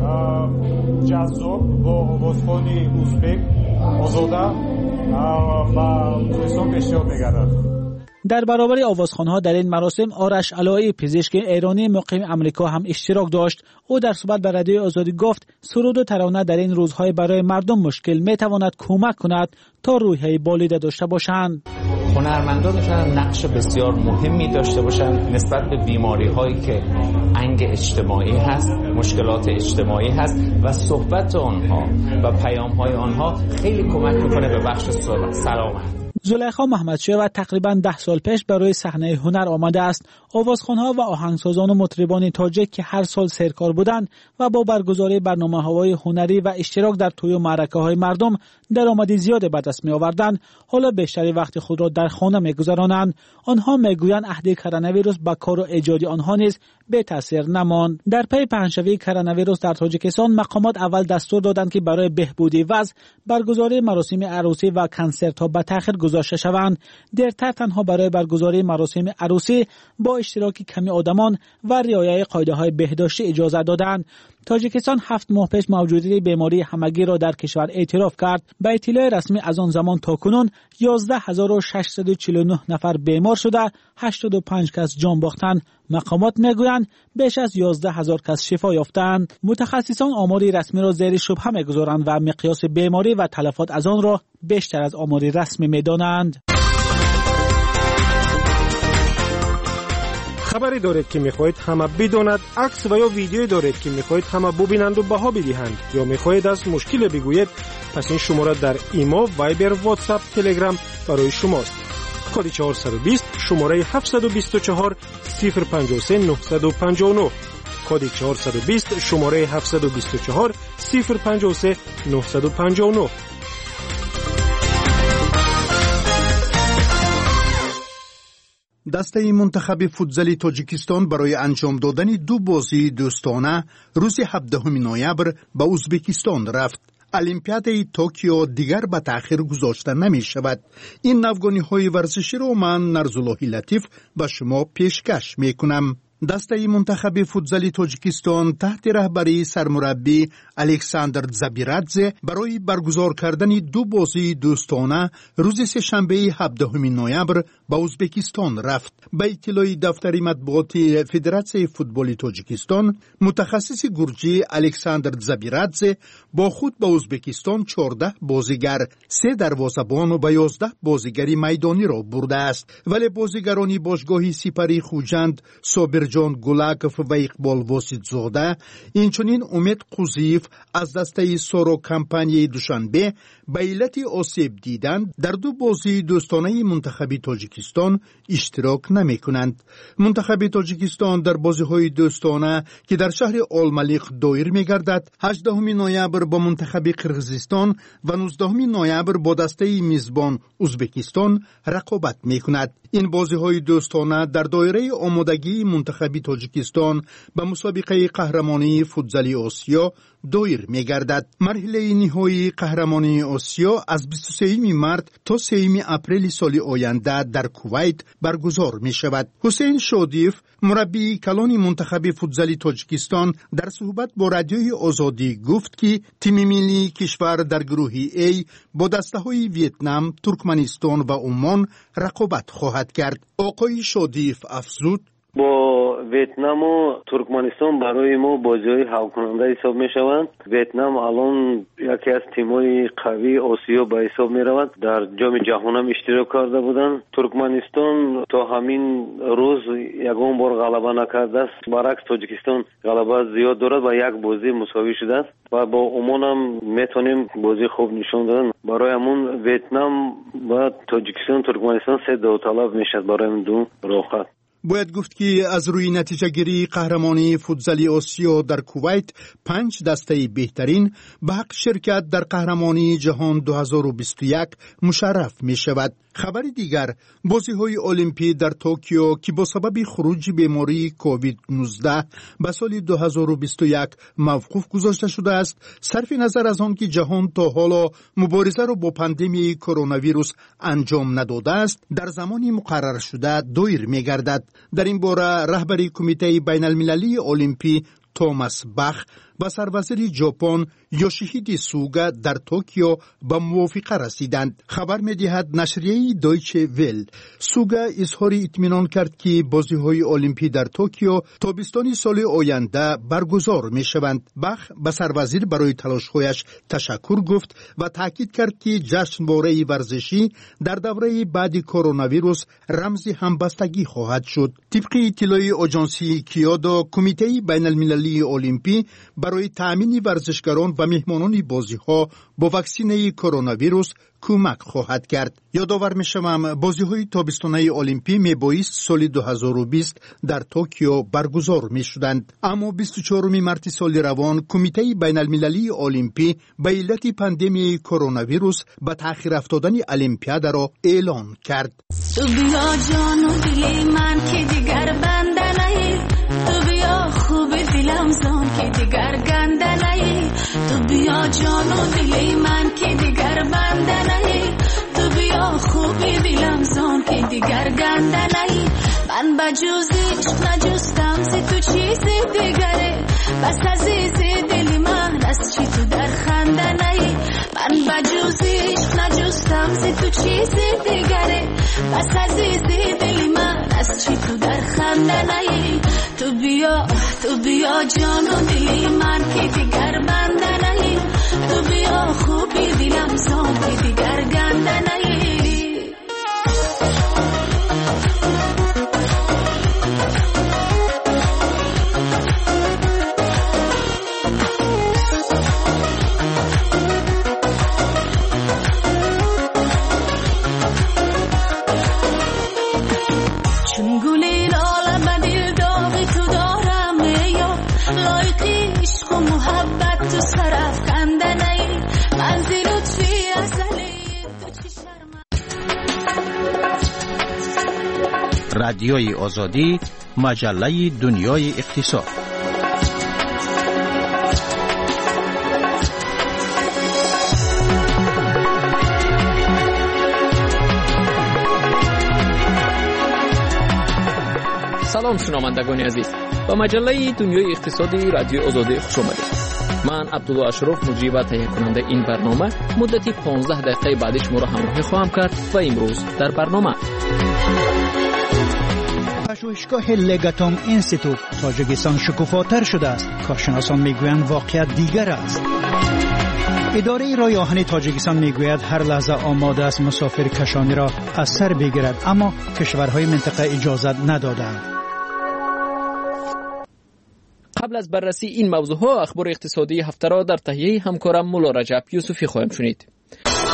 جذاب با آوازخوان ازبک آزاده با دوستان پیشنهاد می‌گردد. در برابر آوازخوان‌ها در این مراسم آرش علایی پزشک ایرانی مقیم امریکا هم اشتراک داشت. او در صحبت به رادیوی آزادی گفت سرود و ترانه در این روزهای برای مردم مشکل می‌تواند کمک کند تا روحیه بالیده داشته باشند. هنرمندان میتونن نقش بسیار مهمی داشته باشند نسبت به بیماری‌هایی که انگ اجتماعی هست، مشکلات اجتماعی هست و صحبت آنها و پیام‌های آنها خیلی کمک می‌کنه به بخش سلامت. زلیخا محمدشاه و تقریباً 10 سال پیش برای صحنه هنر آمده است. آوازخوان‌ها و آهنگسازان و مطربان تاجیک که هر سال سرکار بودند و با برگزاری برنامه‌های هنری و اشتراک در توی و معرکه‌های مردم درآمد زیادی به دست می‌آوردند، حالا بیشتر وقت خود را در خانه می‌گذرانند. آنها می‌گویند عهد کرونا ویروس با کار و ایجادی آنها نیز به تاثیر نماند. در پی پهنشوی کرونا ویروس در تاجیکستان مقامات اول دستور دادند که برای بهبودی وضع برگزاری مراسم عروسی و کنسرت‌ها به تأخیر گذاشته شوند. دیرتر تنها برای برگزاری مراسم عروسی با اشتراک کمی آدمان و رعایت قاعده‌های بهداشتی اجازه دادند. تاجیکستان 7 ماه پیش موجودیت بیماری همگیر را در کشور اعتراف کرد. به اطلاع رسمی از آن زمان تا کنون 11649 نفر بیمار شده، 85 کس جان باختند. مقامات میگویند بیش از 11000 کس شفا یافتند. متخصصان آماری رسمی را زیر شبهه میگذارند و مقیاس بیماری و تلفات از آن را بیشتر از آماری رسمی میدانند. خبری دارید که میخواهید همه بداند، عکس و یا ویدیویی دارید که میخواهید همه ببینند و بها بدهند، یا میخواهید از مشکل بگویید، پس این شماره در ایما، وایبر، واتساپ، تلگرام برای شماست. کد 420 شماره 724 053 959. کد 420 شماره 724 053 959. دسته منتخب فوتزال تاجیکستان برای انجام دادن 2 بازی دوستانه روز 17 نوامبر به ازبکستان رفت. المپیاد توکیو دیگر به تأخیر گذاشته نمی شود. این نوگانی های ورزشی را من نرزاللهی لطیف به شما پیشکش می کنم. دسته منتخب فوتزال تاجیکستان تحت رهبری سرمربی الکساندر زابیرادزه برای برگزار کردن 2 بازی دوستانه روز سه‌شنبه 17 نوامبر به ازبکستان رفت. به اطلاع دفتر مطبوعاتی فدراسیون فوتبال تاجیکستان، متخصص گرجی الکساندر زابیرادزه با خود به ازبکستان 14 بازیگر، 3 دروازه‌بان و 11 بازیگر میدانی را برده است، ولی بازیگران باشگاه سپری خوجند، صابرجان گولاکوف و اقبال واسطزاده، اینچنین امید قوزیف از دسته سورو کمپانی دوشنبه به علت آسیب دیدن در دو بازی دوستانه منتخب تاجیکستان اشتراک نمی کنند. منتخب تاجیکستان در بازی های دوستانه که در شهر آلملیق دایر می گردد 18 نوامبر با منتخب قرقیزستان و 19 نوامبر با دسته میزبان ازبکستان رقابت می کند. این بازی های دوستانه در دایره آمادگی منتخب تاجیکستان به مسابقه قهرمانی فوتزال آسیا دایر می گردد. مرحله نهایی قهرمانی آسیا از 23 مارس تا 3 اپریل سال آینده در کویت برگزار می شود. حسین شادیف مربی کلان منتخب فوتزال تاجیکستان در صحبت با رادیوی آزادی گفت که تیم ملی کشور در گروه A با دسته‌های ویتنام، ترکمنستان و عمان رقابت خواهد کرد. آقای شادیف افزود: با ویتنام و ترکمنستان برای ما بازی‌های حل کننده حساب می‌شوند. ویتنام الان یکی از تیم‌های قوی آسیا به حساب می‌رود. در جام جهان هم اشتراک کرده بودند. ترکمنستان تا همین روز یگان بار غلبه نکرده است. برعکس تاجیکستان غلبه زیاد دارد و یک بازی مساوی شده است و با عمان هم میتونیم بازی خوب نشون دادن. برای همون ویتنام و تاجیکستان ترکمنستان سه داوطلب میشد برای این دو رقابت. باید گفت که از روی نتیجه گیری قهرمانی فوتزال آسیا در کویت 5 دسته بهترین به حق شرکت در قهرمانی جهان 2021 مشرف می شود. خبر دیگر، بازی های المپی در توکیو که با سبب خروج بیماری کووید 19 به سال 2021 موقوف گذاشته شده است، صرف نظر از آن که جهان تا حالا مبارزه را با پاندمی کرونا ویروس انجام نداده است، در زمانی مقرر شده دایر می گردد. در این باره رهبر کمیته بین المللی المپی توماس باخ و سروزیر ژاپن یوشیهیدی سوگا در توکیو به موافقه رسیدند. خبر می‌دهد نشریه دویچه ویل. سوگا اظهار اطمینان کرد که بازی‌های المپی در توکیو تابستان سال آینده برگزار می‌شوند. باخ به سروزیر برای تلاش‌هایش تشکر گفت و تاکید کرد که جشنواره ورزشی در دوره بعد کرونا ویروس رمز همبستگی خواهد شد. طبق اطلاع آژانسی کیوتو، کمیته بین المللی المپی برای تأمین ورزشکاران و مهمانان بازی‌ها با واکسن کرونا ویروس کمک خواهد کرد. یادآور می‌شوم بازی‌های تابستانه المپی میبایست سال 2020 در توکیو برگزار می‌شدند، اما 24 مارس سال روان کمیته بین المللی المپی به علت پاندمی کرونا ویروس به تأخیر افتادن المپیاد را اعلان کرد. تو بیا جان و دل من که دیگر بنده نهی، تو بیا خوب دلم زان که دیگر گنده نهی، تو بیا جان و دل من که دیگر بنده نهی، تو بیا خوب دلم زان که دیگر گنده نهی. من بجوزیش نجستم ز تو چیزی دیگره، بس عزیز دل من از چی تو در خنده نهی. من بجوزیش نجستم ز تو چیزی دیگره، بس عزیز دل من از چی تو در خنده نهی. تو بیا جان و دل من که دیگر بنده نهی، تو بیا خوبی دلم زان که دیگر گنده نهی. رادیوی آزادی، مجله دنیای اقتصاد. سلام شنوندگان عزیز، با مجله دنیای اقتصادی رادیو آزادی خوش آمدید. من عبدالله اشرف مجری و تهیه کننده این برنامه مدتی 15 دقیقه بعد شما را همراهی خواهم کرد و امروز در برنامه پژوهشگاه لگاتوم اینستیتوت تاجیکستان شکوفاتر شده است. کارشناسان میگویند واقعیت دیگر است. اداره راه آهن تاجیکستان میگوید هر لحظه آماده است مسافر کشانی را از سر بگیرد، اما کشورهای منطقه اجازت ندادند. قبل از بررسی این موضوع ها اخبار اقتصادی هفته را در تهیه همکارم مولا رجب یوسفی خواهیم شنید.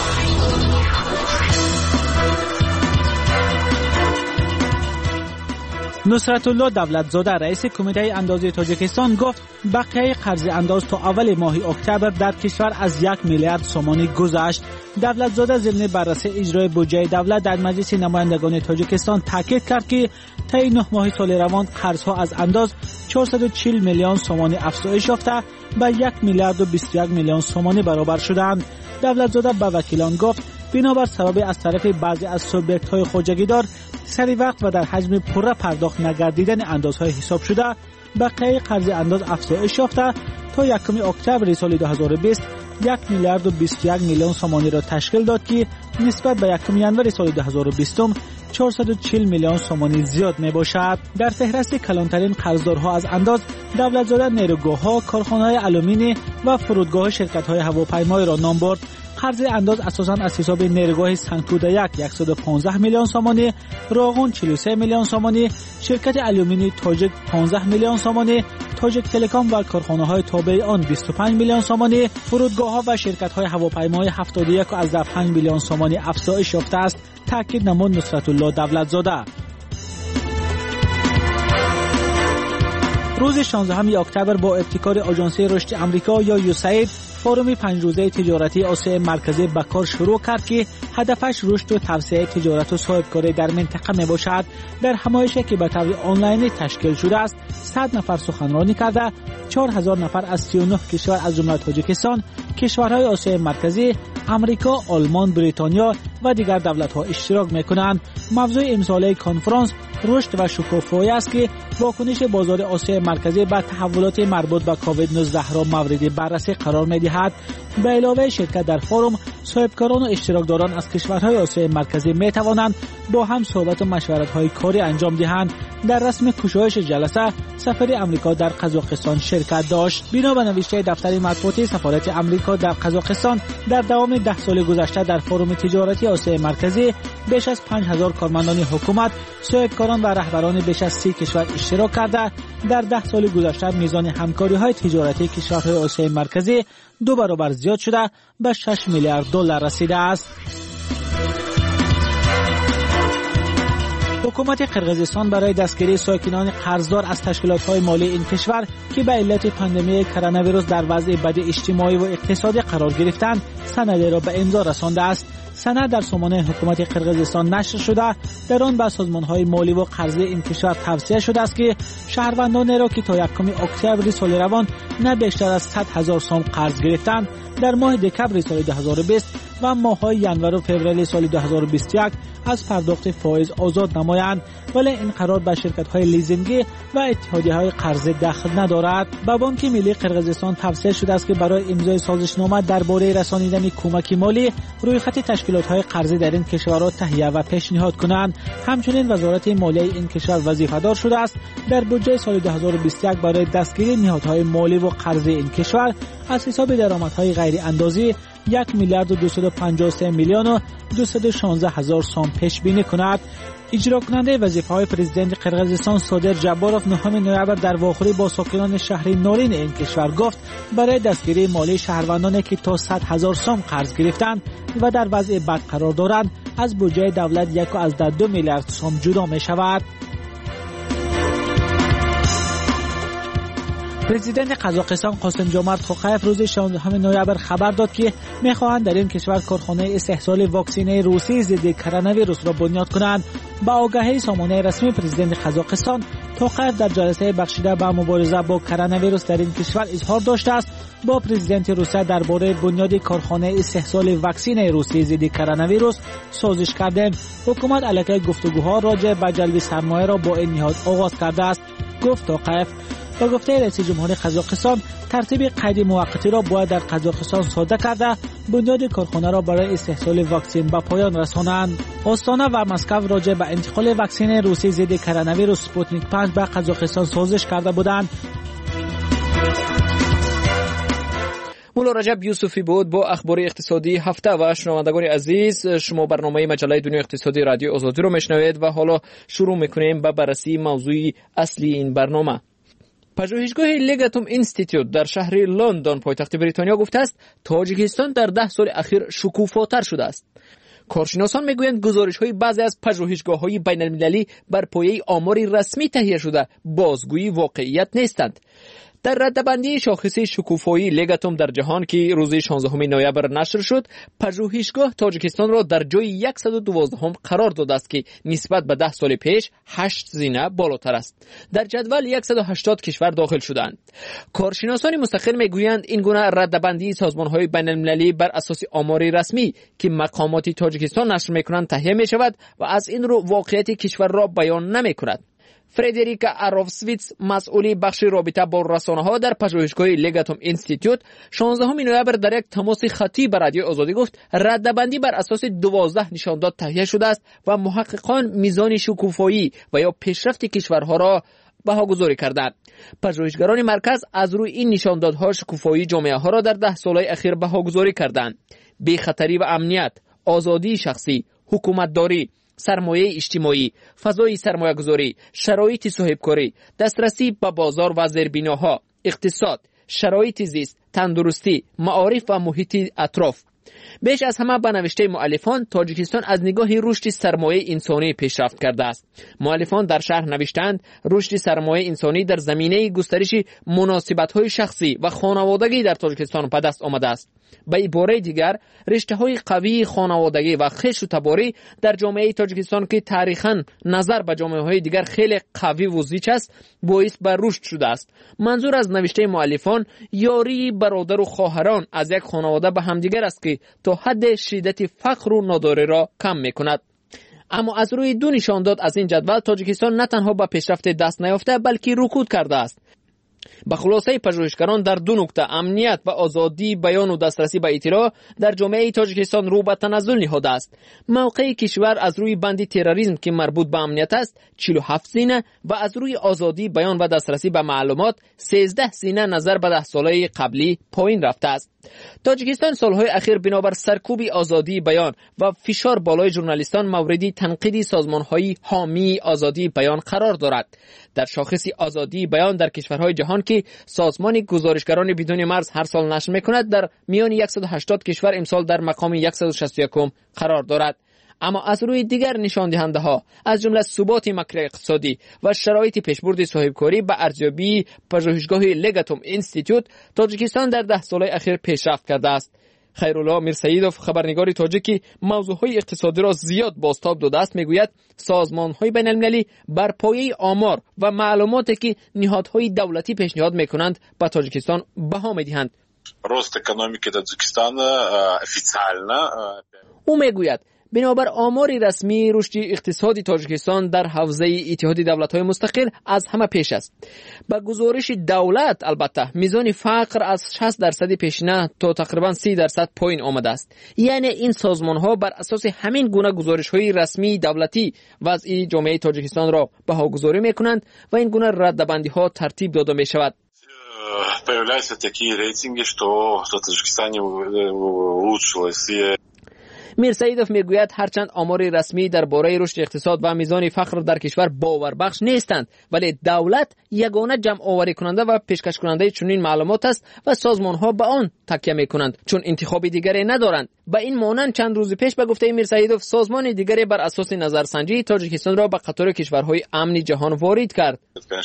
نصرت الله دولتزاده رئیس کمیته اندازه تاجیکستان گفت بقیه قرض انداز تا اول ماه اکتبر در کشور از 1 میلیارد سومانی گذشت. دولتزاده ضمن بررسی اجرای بودجه دولت در مجلس نمایندگان تاجیکستان تاکید کرد که طی 9 ماه سال روان قرضها از انداز 440 میلیون سومانی افزایش یافته به 1 میلیارد و 21 میلیون سومانی برابر شدند. دولتزاده به وکیلان گفت بنابر سبب از طرف بعضی از سوبیکت های خوجگیدار سری وقت و در حجم پره پرداخت نگردیدن اندازهای حساب شده بقیه قرض انداز افزایش یافته تا 1 اکتبر سال 2020 1 میلیارد و 21 میلیون سومانی را تشکیل داد که نسبت به 1 ینور سال 2020 440 میلیون سومانی زیاد می باشد. در فهرست کلانترین قرضدارها از انداز دولتزاده نیروگاه‌ها، کارخانه‌های آلومینی و فرودگاه شرکت‌های هواپیمایی را نام برد. قرض انداز اساساً از حساب نیروگاه سنگتوده 115 میلیون سومانی، راغون 43 میلیون سومانی، شرکت آلومینی تاجیک 15 میلیون سومانی، تاجیک تلکام و کارخانه‌های تابع آن 25 میلیون سومانی، فرودگاه‌ها و شرکت‌های هواپیمایی 71.5 میلیون سومانی افزایش یافته است. تاکید نمود نصرت الله دولتزاده. روز 16 اکتبر با ابتکار آژانس رشد آمریکا یا یوساید فروم 5 روزه تجارتی آسیای مرکزی به کار شروع کرد که هدفش رشد و توسعه تجارت و صاحبکاری در منطقه می باشد. در همایشی که به طور آنلاینی تشکیل شده است 100 نفر سخنرانی کرده 4000 نفر از 39 کشور از جمله تاجیکستان، کشورهای آسیای مرکزی، امریکا، آلمان، بریتانیا و دیگر دولت‌ها اشتراک می‌کنند. موضوع امساله کنفرانس رشد و شکوفایی است که واکنش بازار آسیای مرکزی به تحولات مربوط به کووید 19 را مورد بررسی قرار می‌دهد. به علاوه شرکت در فروم، صاحبکاران و اشتراکداران از کشورهای آسیای مرکزی می‌توانند با هم صحبت و مشورت‌های کاری انجام دهند. در رسم گشایش جلسه سفیر آمریکا در قزاقستان شرکت داشت. بنا به نوشته دفتر مطبوعاتی سفارت آمریکا در قزاقستان در دوام 10 سال گذشته در فروم تجارتی آسیای مرکزی بیش از 5000 کارمندان حکومت، صاحبکاران و رهبران بیش از 30 کشور اشتراک کرده. در 10 سال گذشته میزان همکاری‌های تجارتی کشورهای آسیای مرکزی 2 برابر زیاد شده به 6 میلیارد دلار رسیده است. حکومت قرقیزستان برای دستگیری ساکنان قرضدار از تشکیلات‌های مالی این کشور که به علت پاندمی کرونا ویروس در وضع بد اجتماعی و اقتصادی قرار گرفتند سندی را به امضا رسانده است. سند در سامانه حکومت قرقیزستان نشر شده. در آن به سازمان‌های مالی و قرضی این کشور توصیه شده است که شهروندان را که تا 1 اکتبر سال روان نه بیشتر از 100,000 سوم قرض گرفتند در ماه دکمبر سال 2020 و ماه‌های ینور و فوریه سال 2021 از پرداخت فایز آزاد نمایند، ولی این قرار به شرکت‌های لیزینگی و اتحادیه‌های قرضه دخل ندارد. به بانک ملی قرقیزستان توصیه شده است که برای امضای سازشنامه درباره رسانیدن کمک مالی رویخط تشکیلات‌های قرضه در این کشورها تهیه و پیشنهاد کنند. همچنین وزارت مالیه این کشور وظیفه‌دار شده است در بودجه سال 2021 برای دستگیری نهادهای مالی و قرضه این کشور از حساب درآمدهای غیر اندازی 1 میلیارد و 253 میلیون و 216 هزار سوم پیش بینی کند. اجرا کننده وظیفه‌های پرزیدنت قرقیزستان صادر جباروف 9 نوامبر در واخوری با ساکنان شهر نورین این کشور گفت برای دستگیری مالی شهروندانی که تا 100,000 سوم قرض گرفتند و در وضع بد قرار دارند از بودجه دولت 1.2 میلیارد سوم جدا می شود. پرزیدنت قزاقستان قاسم جومرت توقیف روز 16 نوامبر خبر داد که می‌خواهند در این کشور کارخانه استحصال واکسن روسی ضد کرونا ویروس را بنیاد کنند. با آگاهی سامانه رسمی پرزیدنت قزاقستان توقیف در جلسه بخشیده به مبارزه با کرونا ویروس در این کشور اظهار داشته است. با پرزیدنت روسیه درباره بنیاد کارخانه استحصال واکسن روسی ضد کرونا ویروس سازش کردیم. حکومت علیه گفتگوها راجع به جلب سرمایه را با این نهاد آغاز کرده است. گفت توقیف با گفته رئیس جمهور قزاقستان ترتیب قید موقتی را باید در قزاقستان صادر کرده بنیاد کارخانه را برای استحصال واکسن به پایان رسانند. آستانه و مسکو راجع به انتقال واکسن روسی ضد کرونا ویروس سپوتنیک 5 به قزاقستان سازش کرده بودند. مولا رجب یوسفی بود با اخبار اقتصادی هفته. و شنوندگان عزیز، شما برنامه مجله دنیا اقتصادی رادیو آزادی رو میشنوید و حالا شروع میکنیم به بررسی موضوع اصلی این برنامه. پژوهشگاه لیگاتوم اینستیتوت در شهر لندن پایتخت بریتانیا گفته است تاجیکستان در 10 سال اخیر شکوفاتر شده است. کارشناسان میگویند گزارش‌های بعضی از پژوهشگاه‌های بین‌المللی بر پایه آماری رسمی تهیه شده بازگویی واقعیت نیستند. در ردبندی شاخص شکوفایی لگاتوم در جهان که روز 16 نوامبر نشر شد، پژوهشگاه تاجیکستان را در جای 112 قرار داده است که نسبت به 10 سال پیش 8 زینه بالاتر است. در جدول 180 کشور داخل شدند. کارشناسان مستقل میگویند این گونه ردبندی سازمان‌های بین‌المللی بر اساس آماری رسمی که مقامات تاجیکستان نشر می‌کنند تهیه می‌شود و از این رو واقعیت کشور را بیان نمی‌کند. فردریکا اروفسویتس مسئولی بخش رابطه با رسانه‌ها در پژوهشگاه لگاتوم اینستیتوت 16 نوامبر در یک تماس خطی با رادیوی آزادی گفت ردبندی بر اساس 12 نشانداد تهیه شده است و محققان میزان شکوفایی و یا پیشرفت کشورها را بهاگذاری کردند. پژوهشگران مرکز از روی این نشاندادها شکوفایی جامعه‌ها را در 10 سال اخیر بهاگذاری کردند. بی‌خطری و امنیت، آزادی شخصی، حکومتداری، سرمایه اجتماعی، فضای سرمایه‌گذاری، شرایط صاحبکاری، دسترسی به بازار و زیربناها، اقتصاد، شرایط زیست، تندرستی، معارف و محیط اطراف. بیش از همه به نوشته مؤلفان تاجیکستان از نگاه رشد سرمایه انسانی پیشرفت کرده است. مؤلفان در شرح نوشتند رشد سرمایه انسانی در زمینه گسترش مناسبت‌های شخصی و خانوادگی در تاجیکستان به دست آمده است. به عباره دیگر رشته‌های قوی خانوادگی و خویش و تباری در جامعه تاجیکستان که تاریخاً نظر به جامعه‌های دیگر خیلی قوی و زیچ است باعث به رشد شده است. منظور از نوشته مؤلفان یاری برادر و خواهران از یک خانواده به همدیگر است که تا حد شدت فقر و نداری را کم می‌کند. اما از روی دو نشانداد از این جدول تاجیکستان نه تنها به پیشرفت دست نیافته بلکه رکود کرده است. به خلاصه پژوهشگران در دو نکته امنیت و آزادی بیان و دسترسی به اطلاع در جامعه تاجیکستان رو به تنزل نهاده است. موقع کشور از روی بند تروریسم که مربوط به امنیت است 47 زینه و از روی آزادی بیان و دسترسی به معلومات 13 زینه نظر به 10 ساله قبلی پایین رفته است. تاجیکستان سالهای اخیر بنابر سرکوب آزادی بیان و فشار بالای ژورنالیستان موردی تنقید سازمان‌های حامی آزادی بیان قرار دارد. در شاخص آزادی بیان در کشورهای جهان که سازمان گزارشگران بدون مرز هر سال نشر می‌کند در میان 180 کشور امسال در مقام 161 قرار دارد. اما از روی دیگر نشان دهنده ها از جمله ثبات مکر اقتصادی و شرایط پیشبرد صاحبکاری به ارزیابی پژوهشگاه لگاتوم اینستیتوت تاجیکستان در 10 سال اخیر پیشرفت کرده است. خیرالله میرسیدوف خبرنگار تاجیکی موضوعهای اقتصادی را زیاد بازتاب داده است میگوید سازمان‌های بین‌المللی بر پایه آمار و معلوماتی که نهادهای دولتی پیشنهاد می‌کنند به تاجیکستان بها می‌دهند. رشد اقتصادی تاجیکستان افیشیالنا او میگوید بنابر آمار رسمی رشد اقتصادی تاجیکستان در حوزه اتحاد دولت‌های مستقل از همه پیش است. با گزارش دولت البته میزان فقر از 60% پیشینه تا تقریبا 30% پایین آمده است. یعنی این سازمان‌ها بر اساس همین گونه گزارش‌های رسمی دولتی وضع جامعه تاجیکستان را بهاگذاری می‌کنند و این گونه ردبندی‌ها ترتیب داده می‌شود. Появляются такие рейтинги, что в Таджикистане улучшилось. میرسیدوف میگوید هرچند آمار رسمی درباره رشد اقتصاد و میزان فقر در کشور باوربخش نیستند ولی دولت یگانه جمع آوری کننده و پیشکش کننده چنین معلومات است و سازمان ها به آن تکیه میکنند چون انتخاب دیگری ندارند. به این مانند چند روز پیش به گفته میرسیدوف سازمان دیگری بر اساس نظرسنجی تاجیکستان را به قطار کشورهای امن جهان وارد کرد.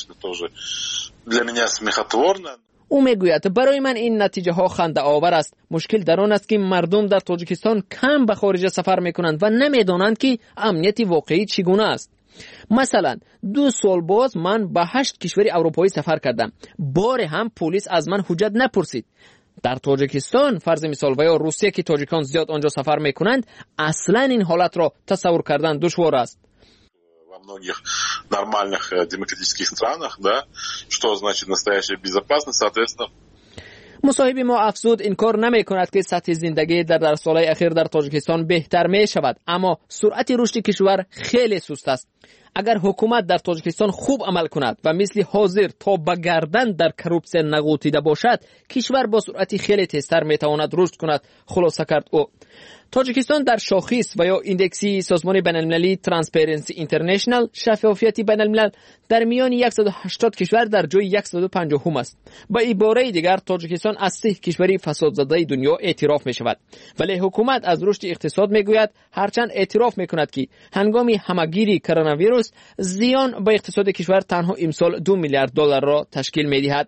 او میگوید برای من این نتیجه ها خنده آور است. مشکل در آن است که مردم در تاجیکستان کم به خارج سفر میکنند و نمیدانند که امنیت واقعی چگونه است. مثلا 2 سال باز من به 8 کشور اروپایی سفر کردم. بار هم پلیس از من حجت نپرسید. در تاجیکستان فرض مثال و یا روسیه که تاجیکان زیاد آنجا سفر میکنند اصلا این حالت را تصور کردن دشوار است. В многих нормальных демократических странах, да, что значит настоящая безопасность, соответственно. مصاحب ما افزود این کار نمی کند که سطح زندگی در سالهای اخیر در تاجیکستان بهتر می شود اما سرعت رشد کشور خیلی سست است. اگر حکومت در تاجیکستان خوب عمل کند و مثل حاضر تا به گردن در کروپسیون نغوطیده باشد، کشور با سرعت خیلی تیزتر میتواند رشد کند، خلاصه کرد او. تاجیکستان در شاخص و یا ایندکسی سازمان بین‌المللی ترانسپرنسی اینترنشنال شفافیت بین‌الملل در میان 180 کشور در جای 150 است. با عباره دیگر تاجیکستان از 3 کشوری فساد زده دنیا اعتراف می شود. ولی حکومت از رشد اقتصاد می گوید، هرچند اعتراف می کند که هنگام همگیری کرونا ویروس زیان به اقتصاد کشور تنها امسال 2 میلیارد دلار را تشکیل می دهد.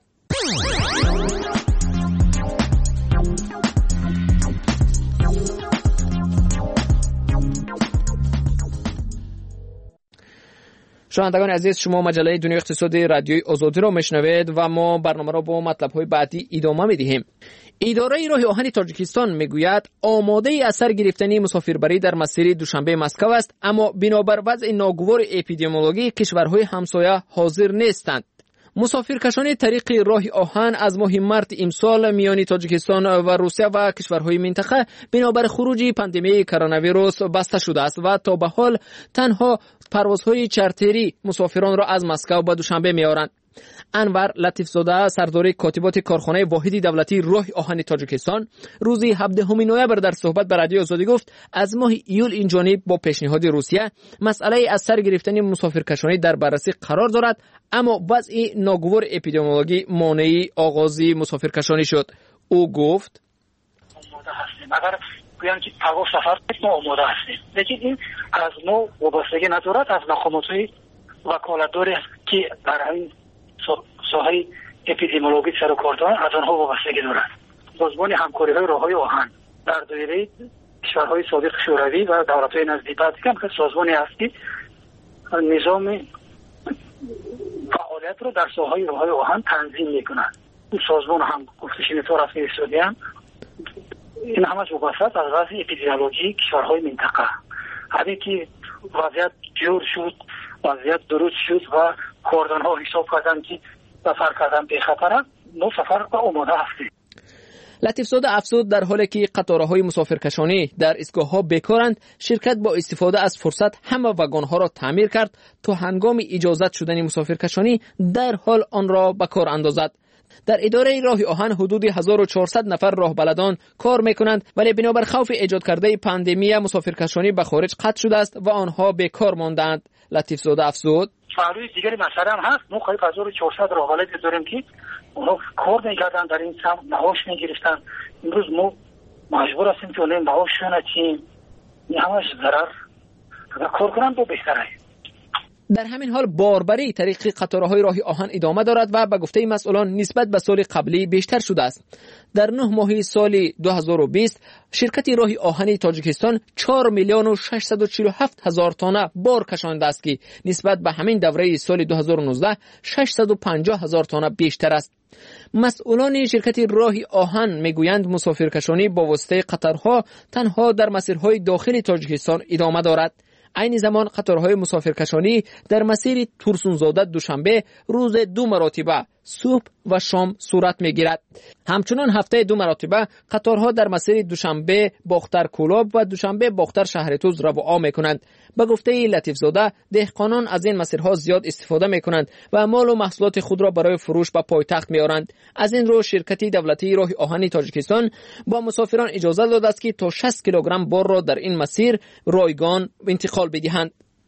شنوندگان عزیز، شما مجله دنیای اقتصادی رادیوی آزادی را میشنوید و ما برنامه را با مطلب‌های بعدی ادامه می‌دهیم. اداره راه آهن تاجیکستان میگوید آماده از سر گرفتن مسافربری در مسیر دوشنبه مسکو است، اما بنابر وضع ناگوار اپیدمیولوژی کشورهای همسایه حاضر نیستند. مسافرکشانی طریق راه آهن از ماه مارس امسال میان تاجیکستان و روسیه و کشورهای منطقه بنابر خروج پاندمی کرونا ویروس بسته شده است و تا به حال تنها پروازهای چارتری مسافران را از مسکو به دوشنبه می‌آورند. انور لطیفزاده سردار کاتبات کارخانه واحد دولتی راه آهن تاجیکستان روز 17 نوامبر در صحبت با رادیو آزادی گفت از ماه ایول این جانب با پیشنهاد روسیه مسئله از سر گرفتن مسافرکشانی در بررسی قرار دارد، اما وضع ناگوار اپیدمیولوژی مانع آغاز مسافرکشانی شد. او گفت اگر بیان که پرواز سفر ما آماده هستیم، لیکن این از ما وابستگی ندارد، از مقامات وکالتدار که در این ساحه اپیدمیولوژی سر و کار دارند از آنها وابستگی دارد. سازمان همکاری‌های راه‌های آهن در دایره کشورهای سابق شوروی و دولت‌های نزدیک که سازمانی است که نظام فعالیت رو در ساحه راه‌های آهن تنظیم می‌کند. این سازمان هم گفتش اینطور رسمی استادیان این همش وابسته از وضع اپیدمیولوژی کشورهای منطقه. همین که وضعیت جور شد، وضعیت درست شد و کاردان‌ها حساب کردن که سفر کردن به خطر است، ما سفر به آماده هستیم. لطیفزاده افزود در حالی که قطارهای مسافرکشانی در ایستگاه‌ها بیکارند، شرکت با استفاده از فرصت همه واگن‌ها را تعمیر کرد تا هنگام اجازت شدن مسافرکشانی در حال آن را به کار اندازد. در اداره راه آهن حدود 1400 نفر راهبلدان کار میکنند، ولی بنابر خوف ایجاد کرده پاندمی مسافرکشانی به خارج قطع شده است و آنها بیکار ماندند. لطیفزاده افزود فعالیت دیگری مثلا هم هست. ما خیلی 1400 راهبلد داریم که اونها کار میکردن در این سمت، معاش میگرفتن. امروز ما مجبور هستیم که اونها معاششون ندیم. این همش ضرر و کار کنن با بهتره. در همین حال باربری طریق قطارهای راه آهن ادامه دارد و به گفته مسئولان نسبت به سال قبلی بیشتر شده است. در 9 ماه سال 2020 شرکت راه آهن تاجیکستان 4 میلیون و 647 هزار تانه بار کشانده است که نسبت به همین دوره سال 2019 650 هزار تانه بیشتر است. مسئولان شرکت راه آهن میگویند مسافرکشانی با واسطه قطارها تنها در مسیرهای داخل تاجیکستان ادامه دارد. عین زمان قطارهای مسافرکشانی در مسیر تورسونزاده دوشنبه روز 2 مرتبه صبح و شام صورت میگیرد. همچنان هفته 2 مرتبه قطارها در مسیر دوشنبه باختر کولاب و دوشنبه باختر شهرتوز رواع میکنند. به گفته لطیفزاده دهقانان از این مسیرها زیاد استفاده میکنند و مال و محصولات خود را برای فروش به پایتخت میآورند. از این رو شرکت دولتی راه آهن تاجیکستان با مسافران اجازه داده است که تا 60 کیلوگرم بار را در این مسیر رایگان انتقال بدهند.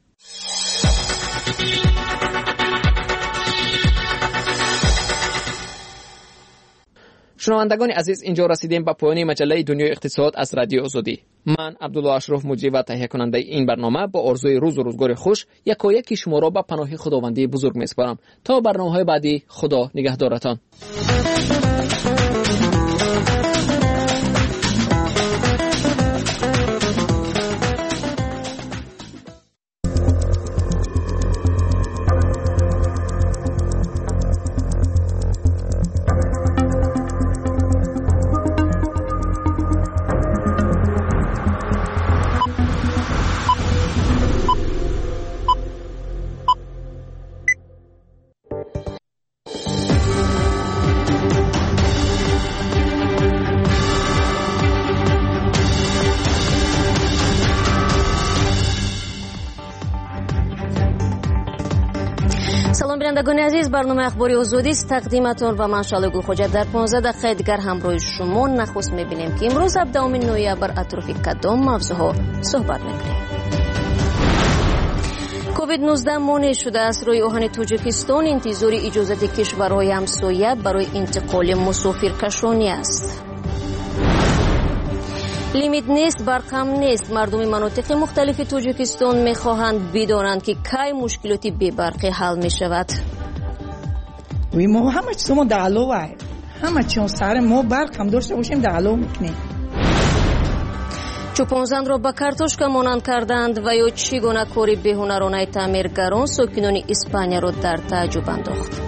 شنوندگان عزیز، اینجا رسیدیم به پایان مجله دنیای اقتصاد از رادیو آزادی. من عبدالله اشرف مجری و تهیه کننده این برنامه با آرزوی روز و روزگار خوش یکایک شما را به پناه خداوندی بزرگ میسپارم. تا برنامه‌های بعدی، خدا نگهدارتان. سلام بینندگان عزیز، برنامه اخباری آزادی است تقدیمتون و من شاله گلخوجه. در 15 دقیقه دیگر همراه شما نخست میبینیم که امروز 17 نوامبر اطراف کدام موضوعها صحبت میکنیم. کووید 19 مانع شده است. روی آهن تاجیکستان انتظار اجازت کشورهای همسایه برای انتقال مسافرکشانی است. لیمیت نیست، برقم نیست. مردم مناطق مختلف تاجیکستان میخواهند بدانند که کی مشکلاتی بی برقی حل می شود. ما همه چیزمون دعلوه، همه چیز سر ما برق هم داشته باشیم دعلو میکنیم. چوپانزن را به کارتوشکا مانند کردند و یا چگونه کاری بیهنرانه تعمیرگران ساکنان اسپانیا را در تعجب انداخت.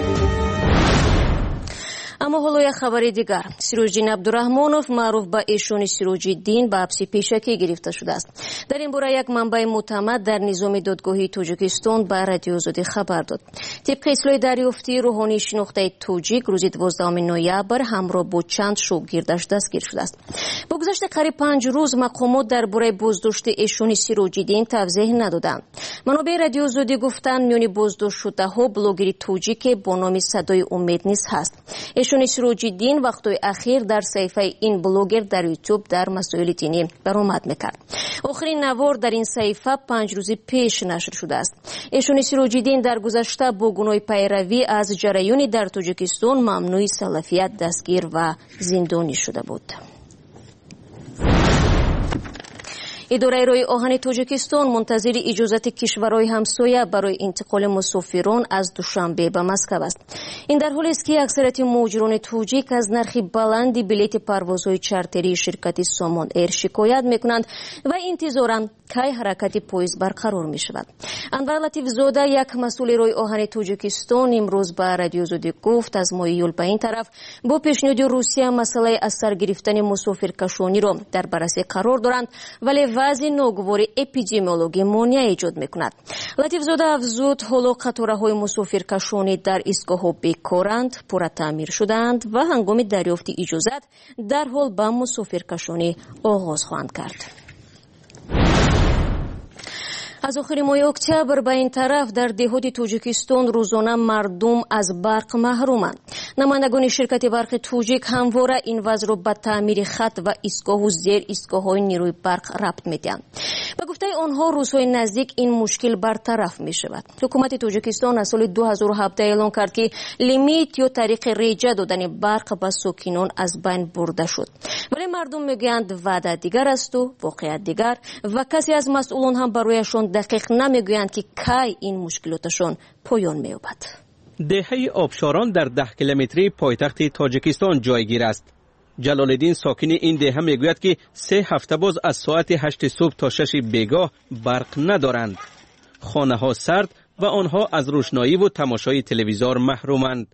اما حالا یک خبر دیگر. سیروجدین عبدالرحمانوف معروف به ایشون سیروجدین به حبس پیشکی گرفته شده است. در این باره یک منبع معتمد در نظام دادگاهی تاجیکستان به رادیو آزادی خبر داد. طبق اطلاع دریافتی، روحانی شناخته تاجیک روز 12 نوامبر همراه با چند شاگردش دستگیر شده است. با گذشت قریب 5 روز مقامات درباره بازداشت ایشون سیروجدین توضیح ندادند. منابع رادیو آزادی گفتند میان بازداشت شده‌ها بلاگری تاجیک با نام صدای امید نیز هست. ایشون سیروجدین وقتهای اخیر در صفحه این بلاگر در یوتیوب در مسائل دینی برآمد میکرد. آخرین نوار در این صفحه 5 روز پیش نشر شده است. ایشون سیروجدین در گذشته با گناه پیروی از جریانی در تاجیکستان ممنوع سلفیت دستگیر و زندانی شده بود. اداره روی آهن تاجیکستان منتظر اجازت کشورهای همسایه برای انتقال مسافران از دوشنبه به مسکو است. این در حالی است که اکثریت مهاجران تاجیک از نرخ بلند بلیط پروازهای چارتری شرکت سامان ایر شکایت میکنند و انتظارند که حرکت پاییز برقرار می شود. انور لطیف زاده، یک مسئول روی آهن تاجیکستان، امروز به رادیو آزادی گفت از ماه یول به این طرف با پیشنهاد روسیه مسئله از سر گرفتن مسافرکشانی را در بررسی قرار دارند، ولی وضع ناگوار اپیدمیولوژی مانع ایجاد میکند. لطیف زاده افزود حالا قطارهای مسافرکشانی در ایستگاه‌ها بیکارند، پر تعمیر شدند و هنگام دریافت اجازت در حال به مسافرکشانی آغاز خواهند کرد. از آخر ماه اکتبر به این طرف در دهات تاجیکستان روزانه مردم از برق محرومند. نمایندگان شرکت برق تاجیک همواره این وضع را به تعمیر خط و ایستگاه و زیر ایستگاه‌های نیروی برق ربط میدهند. به گفته آنها روزهای نزدیک این مشکل برطرف می شود. حکومت تاجیکستان از سال 2017 اعلام کرد که لیمیت یا طریق ریجه دادن برق به ساکنان از بین برده شد. ولی مردم میگویند وعده دیگر است و واقعیت دیگر و کسی از مسئولان هم برایشان دقیق نمیگویند که کی این مشکلاتشان پایان می‌یابد. دهه آبشاران در 10 کیلومتری پایتخت تاجیکستان جایگیر است. جلال الدین ساکن این دهه میگوید که 3 هفته باز از ساعت 8 صبح تا 6 بیگاه برق ندارند. خانه ها سرد و آنها از روشنایی و تماشای تلویزیون محرومند.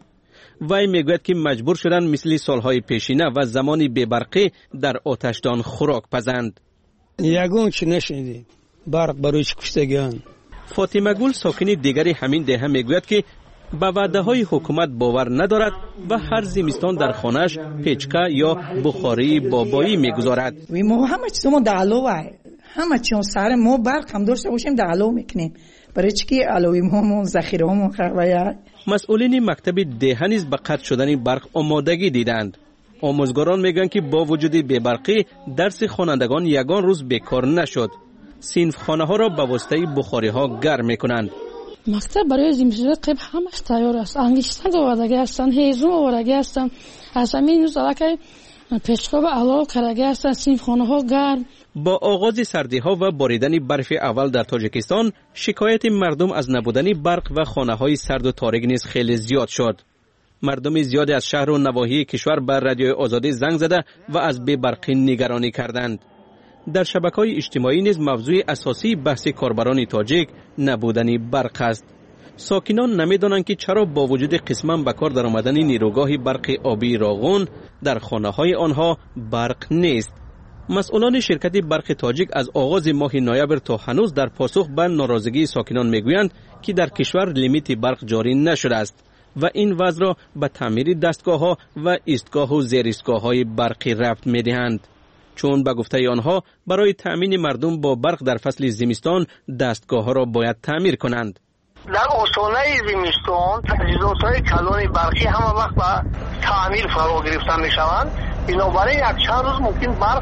وی میگوید که مجبور شدند مثل سالهای پیشینه و زمانی بی‌برقی در آتشدان خوراک پزند. یگون چی نشنیدیم. برق برای کشتگان. فاطمه گل ساکن دیگری همین دهه میگوید که به وعده های حکومت باور ندارد و هر زمستان در خانهش پیچکه یا بخاری بابایی میگذارد. ما همه چیزمون دعلوه، همه چیز سر ما برق هم داشته باشیم دعلو میکنیم. برای چی که علویمون ذخیره‌مون خرابه. مسئولین مکتب دهه نیز به قطع شدن برق آمادگی دیدند. آموزگاران میگن که با وجود بی‌برقی درس خوانندگان یگان روز بیکار نشد. صنف خانه ها را به واسطه بخاری ها گرم میکنند. مکتب برای زمستان قبل همش تیار است. انگشتر آوردگی هستند، هیزم آوردگی هستند. از همین روز که پیچکا به علاوه کردگی هستند، صنف خانه ها گرم. با آغاز سردی ها و باریدن برف اول در تاجیکستان، شکایت مردم از نبودن برق و خانه های سرد و تاریک نیز خیلی زیاد شد. مردم زیادی از شهر و نواحی کشور بر رادیوی آزادی زنگ زده و از بی‌برقی نگرانی کردند. در شبکه‌های اجتماعی نیز موضوع اساسی بحث کاربران تاجیک نبودن برق است. ساکنان نمی‌دانند که چرا با وجود قسماً به کار درآمدن نیروگاه برق آبی راغون در خانه‌های آنها برق نیست. مسئولان شرکت برق تاجیک از آغاز ماه نوامبر تا هنوز در پاسخ به ناراضگی ساکنان میگویند که در کشور لیمیت برق جاری نشده است و این وضع را به تعمیر دستگاه‌ها و ایستگاه و زیر ایستگاه‌های برقی ربط می‌دهند. چون به گفته آنها برای تأمین مردم با برق در فصل زمستان دستگاه‌ها را باید تعمیر کنند. در آستانه زمستان تجهیزات‌های کلان برقی همه وقت به تعمیر فرا گرفته می‌شوند. بنابراین یک چند روز ممکن برق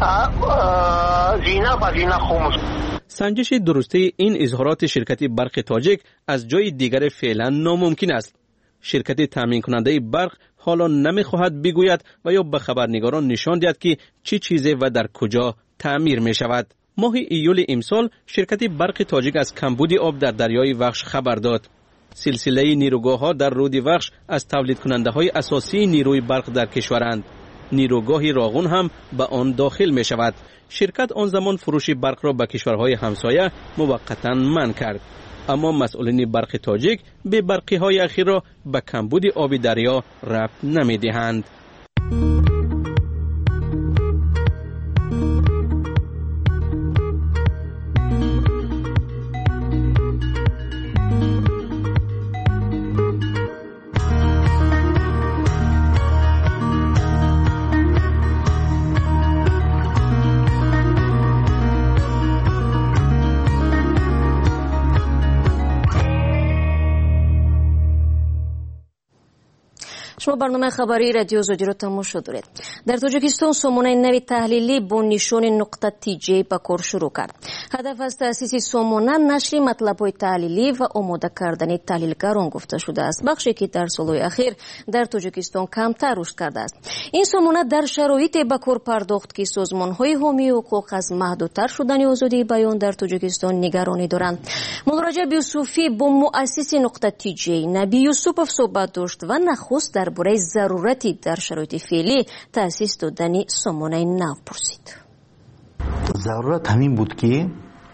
زینه به زینه خاموش. سنجش درستی این اظهارات شرکت برق تاجیک از جای دیگر فعلا ناممکن است. شرکت تامین کننده برق حالا نمیخواهد بگوید و یا به خبرنگاران نشان دهد که چه چیزی و در کجا تعمیر می شود. ماه ایول امسال شرکت برق تاجیک از کمبود آب در دریای وخش خبر داد. سلسله نیروگاه ها در رود وخش از تولید کننده های اساسی نیروی برق در کشورند. نیروگاه راغون هم به آن داخل می شود. شرکت آن زمان فروش برق را به کشورهای همسایه موقتا منع کرد. اما مسئولین برق تاجیک به برقی های اخیر را به کمبود آب دریا ربط نمی دهند. شما برنامه خبری رادیو زودی رو تماشا دارید. در تاجیکستان سامانه نوی تحلیلی با نشان نقطه تیجی به کار شروع کرد. هدف از تأسیس سامانه نشر مطلب‌های تحلیلی و آماده کردن تحلیلگران گفته شده است. بخشی که در سالهای اخیر در تاجیکستان کمتر رشد کرده است. این سامانه در شرایطی به کار پرداخت که سازمان‌های حامی حقوق از محدودتر شدن آزادی بیان در تاجیکستان نگرانی دارند. مولا رجب یوسفی با مؤسس نقطه تیجی نبی یوسفوف صحبت داشت و نخست درباره ضرورتی در شرایط فعلی تأسیس دادن سامانه نو پرسید. ضرورت همین بود که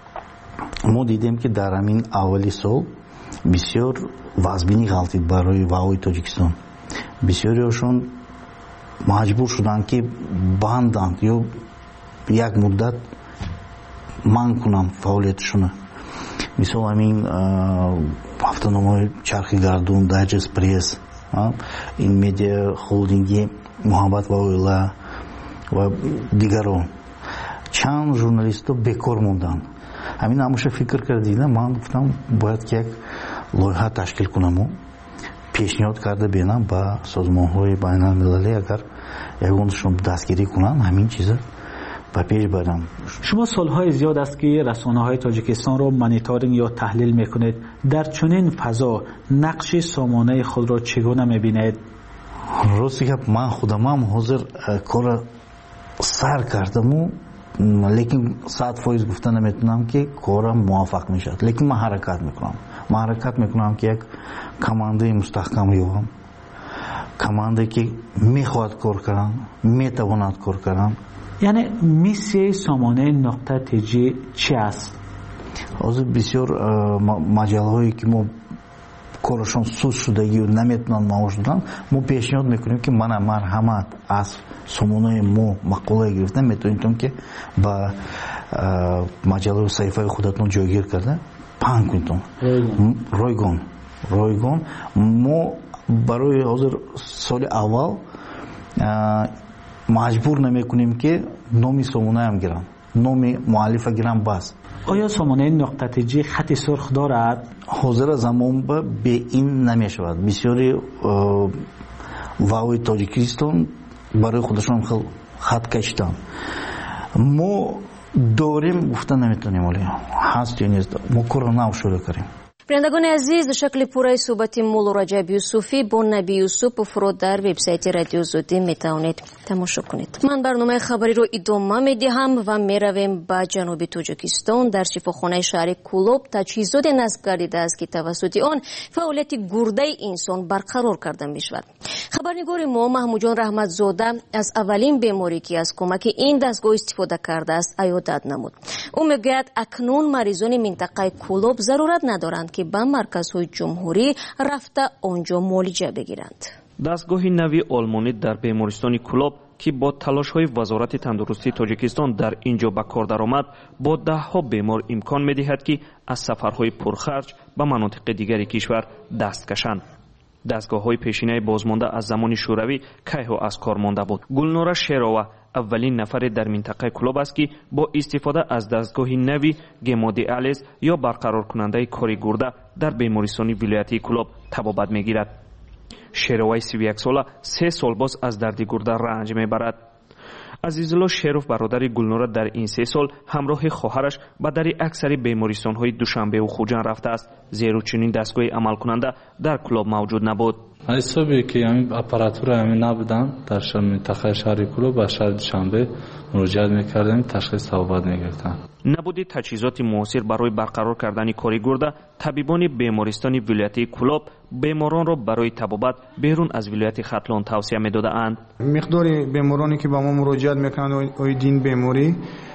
ما دیدیم که در همین اولی سال بسیار وضعبینی غلطید برای وعای تاجیکستان. بسیاریشون مجبور شدن که بندند یا یک مدت منع کنند فعالیتشون. مثال همین هفته‌نامه چرخی گردون، دایجست پرس، این مدیا هولدینگی محبت و اویلا و دیگران چند ژورنالیست بکار موندن. همین هموشه فکر کردیدم، من گفتم باید که یک لایحه تشکیل کنم و پیشنهاد کرده بینم با سازمان‌های بین‌المللی اگر یگانشون دستگیری کنن همین چیزا و پیش برم. شما سالهای زیاد است که رسانه‌های تاجیکستان را مانیتورینگ یا تحلیل میکنید. در چنین فضا نقش سامانه خود را چگونه میبینید؟ راستی که من خودم هم حاضر کار سر کردم و لیکن 100% گفتن نمیتونم که کارم موفق میشد. لیکن من حرکت میکنم که یک کمانده مستحکم یابم، کمانده که میخواد کار کنم، میتواند کار کنم. یعنی میسیه سامانه نقطه تیجی چی است؟ از بسیار مجله هایی که ما کارشان سوز شدگی و نمیتونن معاش دادن، ما پیشنهاد میکنیم که من مرحمت از سامانه ما مقاله گرفتن میتونیم که با مجله و صحیفه خودتون جایگیر کرده پنگ کنید. رایگان ما برای حاضر سال اول مجبور نمیکنیم که نامی سامانه هم گیرن، نامی مؤلفه گیرن بس. آیا سامانه نقطه تیجی خط سرخ دارد؟ حاضر زمان به این نمیشود. بسیاری وعای تاجیکستان برای خودشون خط کشیدن. ما داریم گفتن نمیتونیم، ولی هست یا نیست ما کار نو شروع کنیم. بینندگان عزیز، شکل پورای صحبت مولا رجب یوسفی با نبی یوسفوف رو در وبسایت رادیو زودی میتونید تماشا کنید. من برنامه خبری رو ادامه میدهم و میرویم به جنوب تاجیکستان. در شفاخانه شهر کولوب تجهیزات نصب گردیده است که توسط آن فعالیت گرده انسان برقرار کرده میشود. خبرنگار ما محمود جان رحمت زاده از اولین بیماری که از کمک این دستگاه استفاده کرده است یادداشت نمود. او میگوید اکنون مریضان منطقه کولوب ضرورت ندارند که به مرکزهای جمهوری رفته آنجا معالجه بگیرند. دستگاه نوی آلمانی در بیمارستان کولوب که با تلاش‌های وزارت تندرستی تاجیکستان در اینجا به کار درآمد، با ده‌ها بیمار امکان می‌دهد که از سفرهای پرخرج به مناطق دیگری کشور دست کشند. دستگاه‌های پیشینه بازمانده از زمان شوروی کیهو از کار مانده بود. گلنورا شیرووا اولین نفر در منطقه کلوب است که با استفاده از دستگاه نوی گمودیالیز یا برقرار کننده کاری گرده در بیمارستان ولایتی کلوب طبابت میگیرد. شیرووا 31 ساله 3 سال باز از درد گرده رنج میبرد. عزیزالله شیروف برادر گلنورا در این 3 سال همراه خواهرش به در اکثر بیمارستان‌های دوشنبه و خوجان رفته است، زیرا چنین دستگاه عمل کننده در کلوب موجود نبود. حسابی که همین اپاراتور همین نبودن در منطقه شهر کلوب و شهر دوشنبه مراجعه می‌کردیم، تشخیص طبابت می‌گرفتن. نبودی تجهیزات موثر برای برقرار کردن کاری گرده، طبیبان بیمارستان ولایتی کلوب بیماران را برای طبابت بیرون از ولایت ختلان توصیه می‌دادند. مقدار بیمارانی که به ما مراجعه می‌کنند اویدین بیماری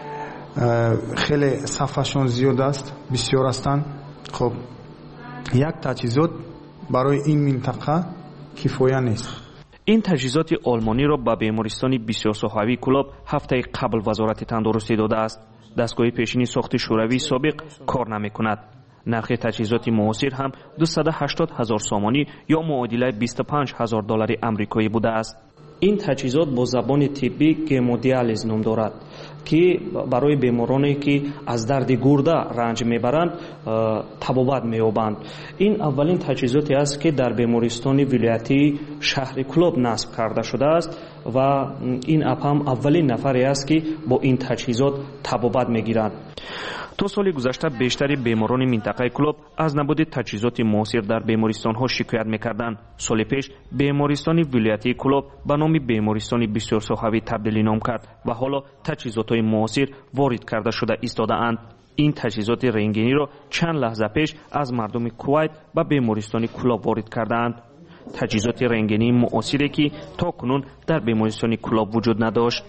خیلی صفحه‌شون زیاد است، بسیار هستند. خب یک تجهیزات برای این منطقه کفایه نیست. این تجهیزات آلمانی را به بیمارستان بسیار صحوی کلوب هفته قبل وزارت تندرستی داده است. دستگاه پیشینی ساخت شوروی سابق کار نمی کند. نرخ تجهیزات معاصر هم 280,000 سامانی یا معادله 25,000 دلار آمریکایی بوده است. این تجهیزات با زبان طبی گمودیالیز نام دارد که برای بیمارانی که از درد گرده رنج میبرند طبابت مییابند. این اولین تجهیزاتی است که در بیمارستان ولایتی شهر کلوب نصب کرده شده است و این هم اولین نفری است که با این تجهیزات طبابت میگیرند. تا سال گذشته بیشتر بیماران منطقه کلوب از نبود تجهیزات معاصر در بیمارستان ها شکایت میکردند. سال پیش بیمارستان ولایتی کلوب به نام بیمارستان بسیار صحوی تبدیل نام کرد و حالا تجهیزات های معاصر وارد کرده شده ایستاده اند. این تجهیزات رنگینی را چند لحظه پیش از مردم کویت به بیمارستان کلوب وارد کردند. تجهیزات رنگینی معاصری که تا کنون در بیمارستان کلوب وجود نداشت.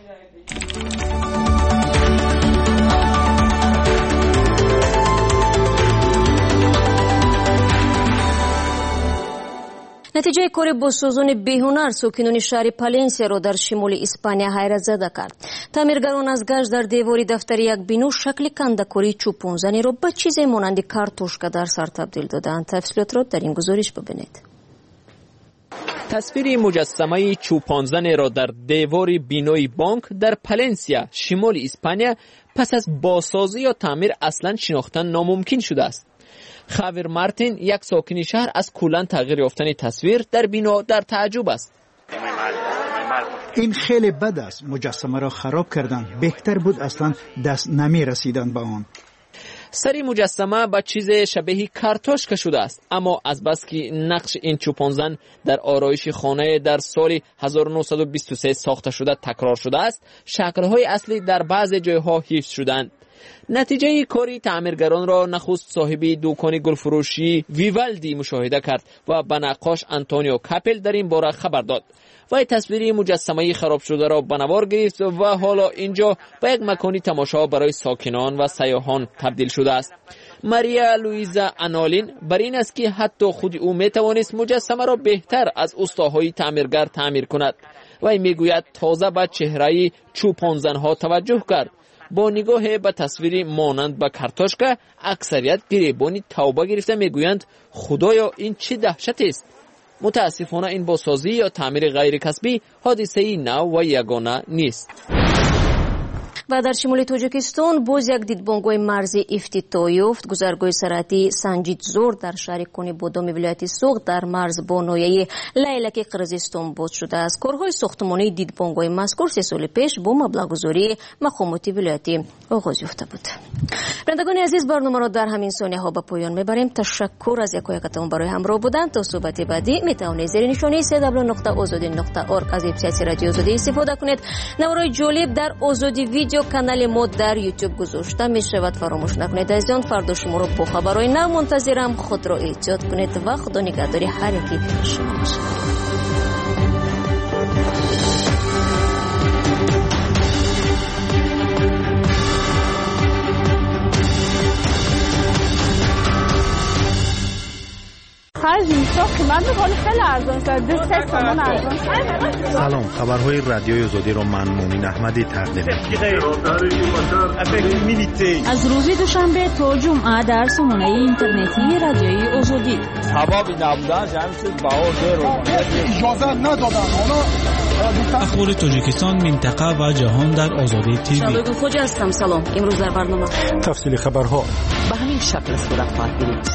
نتیجه کار بازسازان بیهنر ساکنان شهر پالنسیا را در شمال اسپانیا حیرت زده کرد. تعمیرگران از گشت در دیواری دفتر یک بینو شکل کنده‌کاری چوپان زنی را به چیزی مانند کارتوشکا در سر تبدیل دادند. تفصیلات را در این گزارش ببینید. تصویر مجسمه چوپانزن را در دیوار بینوی بانک در پالنسیا شمال اسپانیا پس از بازسازی یا تعمیر اصلا شناختن ناممکن شده است. خاویر مارتین یک ساکن شهر از کلاً تغییر یافتن تصویر در بنا در تعجب است. این خیلی بد است. مجسمه را خراب کردند. بهتر بود اصلا دست نمی رسیدند به آن. سری مجسمه به چیز شبیه کارتوشکا شده است، اما از بس که نقش این چوپانزن در آرایش خانه در سال 1923 ساخته شده تکرار شده است، شکل‌های اصلی در بعض جایها حفظ شدند. نتیجه کاری تعمیرگران را نخست صاحب دکان گلفروشی ویوالدی مشاهده کرد و به نقاش آنتونیو کاپل در این باره خبر داد. وی تصویر مجسمه خراب شده را به نوار گرفت و حالا اینجا به یک مکانی تماشا برای ساکنان و سیاحان تبدیل شده است. ماریا لویزا آنالین بر این است که حتی خود او میتوانست مجسمه را بهتر از استاهای تعمیرگر تعمیر کند. وی میگوید تازه به چهره چوپانزنها توجه کرد. با نگاه به تصویری مانند به کارتوشکا اکثریت گریبانی توبه گرفته میگویند خدایا این چه دهشت است. متاسفانه این بازسازی یا تعمیر غیر کسبی حادثه نو و یگانه نیست. و در شمال تاجیکستان باز یک دیدبانگاه مرزی افتتاح یافت. گذرگاه سرحدی سنجید زور در شهر کونی بادام ولایت سوق در مرز با ناحیه لیلک قرقیزستان باز شده است. کارهای ساختمانی دیدبانگاه مذکور 3 سال پیش با مبلغ‌گذاری مقامات ولایتی آغاز یافته بود. بینندگان عزیز، برنامه را در همین ثانیه ها به پایان میبریم. تشکر از یکایکتان برای همراه بودن. تا صحبت بعدی میتوانید زیر نشانی www.azadi.org از وبسایت رادیو آزادی استفاده کنید. نوارای جالب در آزادی ویدیو کانال ما در یوتیوب گذاشته می شود. فراموش نکنید. از آن فردا شما را با خبرهای نو منتظرم. خود را احتیاط کنید و خدا نگهدار هر یکی شما باشد. Hajim قیمت میکنه خیلی ارزان شد 2 تومن ارزان شد. سلام، خبرهای رادیوی آزادی رو من مومین احمدی تقدیم از روز دوشنبه تا جمعه در سامانه اینترنتی رادیوی آزادی. حبابی نبودن جمعی باور رو اجازه ندادن. اخبار تاجیکستان، منطقه و جهان در آزادی تیوی. شالوی خوج هستم. سلام. امروز در برنامه تفصیل خبرها به همین شکل صورت خواهد گرفت.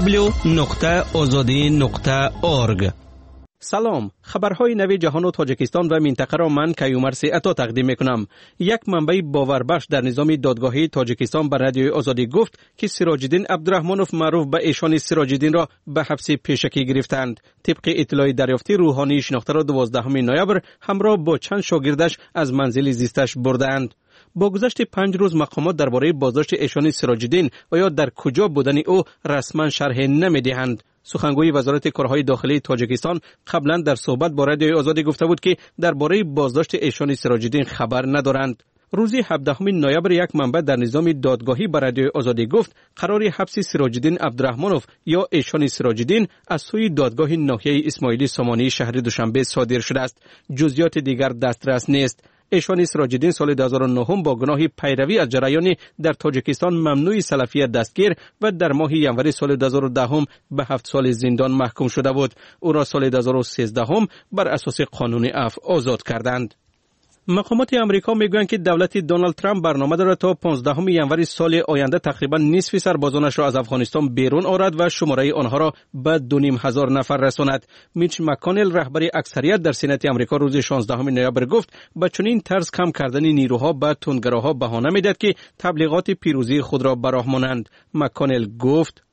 www.azadi.org. سلام، خبرهای نوی جهان و تاجیکستان و منطقه را من کیومر عطا تقدیم میکنم. یک منبع باوربخش در نظام دادگاهی تاجیکستان به رادیوی آزادی گفت که سراج‌الدین عبدالرحمنوف معروف به ایشان سراج‌الدین را به حبس پیشکی گرفتند. طبق اطلاع دریافتی، روحانی شناخته را 12 نوامبر همراه با چند شاگردش از منزل زیستش بردند. با گذشت 5 روز مقامات درباره بازداشت ایشان سراج‌الدین و یا در کجا بودن او رسما شرح نمیدهند. سخنگوی وزارت کارهای داخلی تاجیکستان قبلا در صحبت با رادیوی آزادی گفته بود که درباره بازداشت ایشان سراج‌الدین خبر ندارند. روز 17 نوامبر یک منبع در نظام دادگاهی به رادیوی آزادی گفت قرار حبس سراج‌الدین عبدالرحمنوف یا ایشان سراج‌الدین از سوی دادگاه ناحیه اسماعیلی سامانی شهر دوشنبه صادر شده است. جزئیات دیگر دسترس نیست. ایشان سراج‌الدین سال 2009 با گناه پیروی از جریان در تاجیکستان ممنوع سلفیت دستگیر و در ماه ژانویه سال 2010 به 7 سال زندان محکوم شده بود. او را سال 2013 بر اساس قانون عفو آزاد کردند. مقامات امریکا میگویند که دولت دونالد ترامپ برنامه دارد تا 15 ژانویه سال آینده تقریبا نصف سربازانش را از افغانستان بیرون آورد و شماره آنها را به 2,500 نفر رساند. میچ مکانل رهبر اکثریت در سنات امریکا روز 16 نوامبر گفت به چنین طرز کم کردن نیروها به تندگراها بهانه میدهد که تبلیغات پیروزی خود را به راه مانند. مکانل گفت